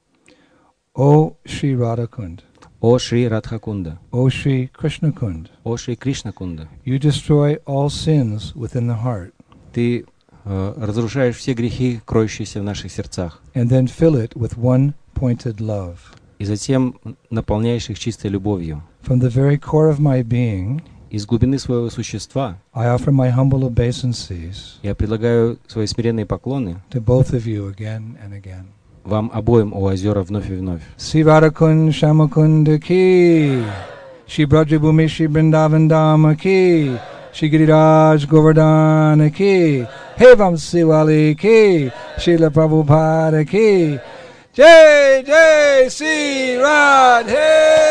O Shri Radhakund, О Шри Радхакунда, O Shri Krishnakund, О Шри Кришнакунда, you destroy all sins within the heart ты э, разрушаешь все грехи, кроющиеся в наших сердцах, and then fill it with one pointed love. и затем наполняешь их чистой любовью. From the very core of my being, Из глубины своего существа I offer my humble obeisances я предлагаю свои смиренные поклоны to both of you again and again. вам обоим, о озера, вновь и вновь. Sri Radhakund Shyamakund ki, Shri Brajabhumi Shri Vrindavan Dhama ki, Shri Giriraj Govardhana ki, He Vamsivali ki, Srila Prabhupada ki, Jai Jai Sri Radhe.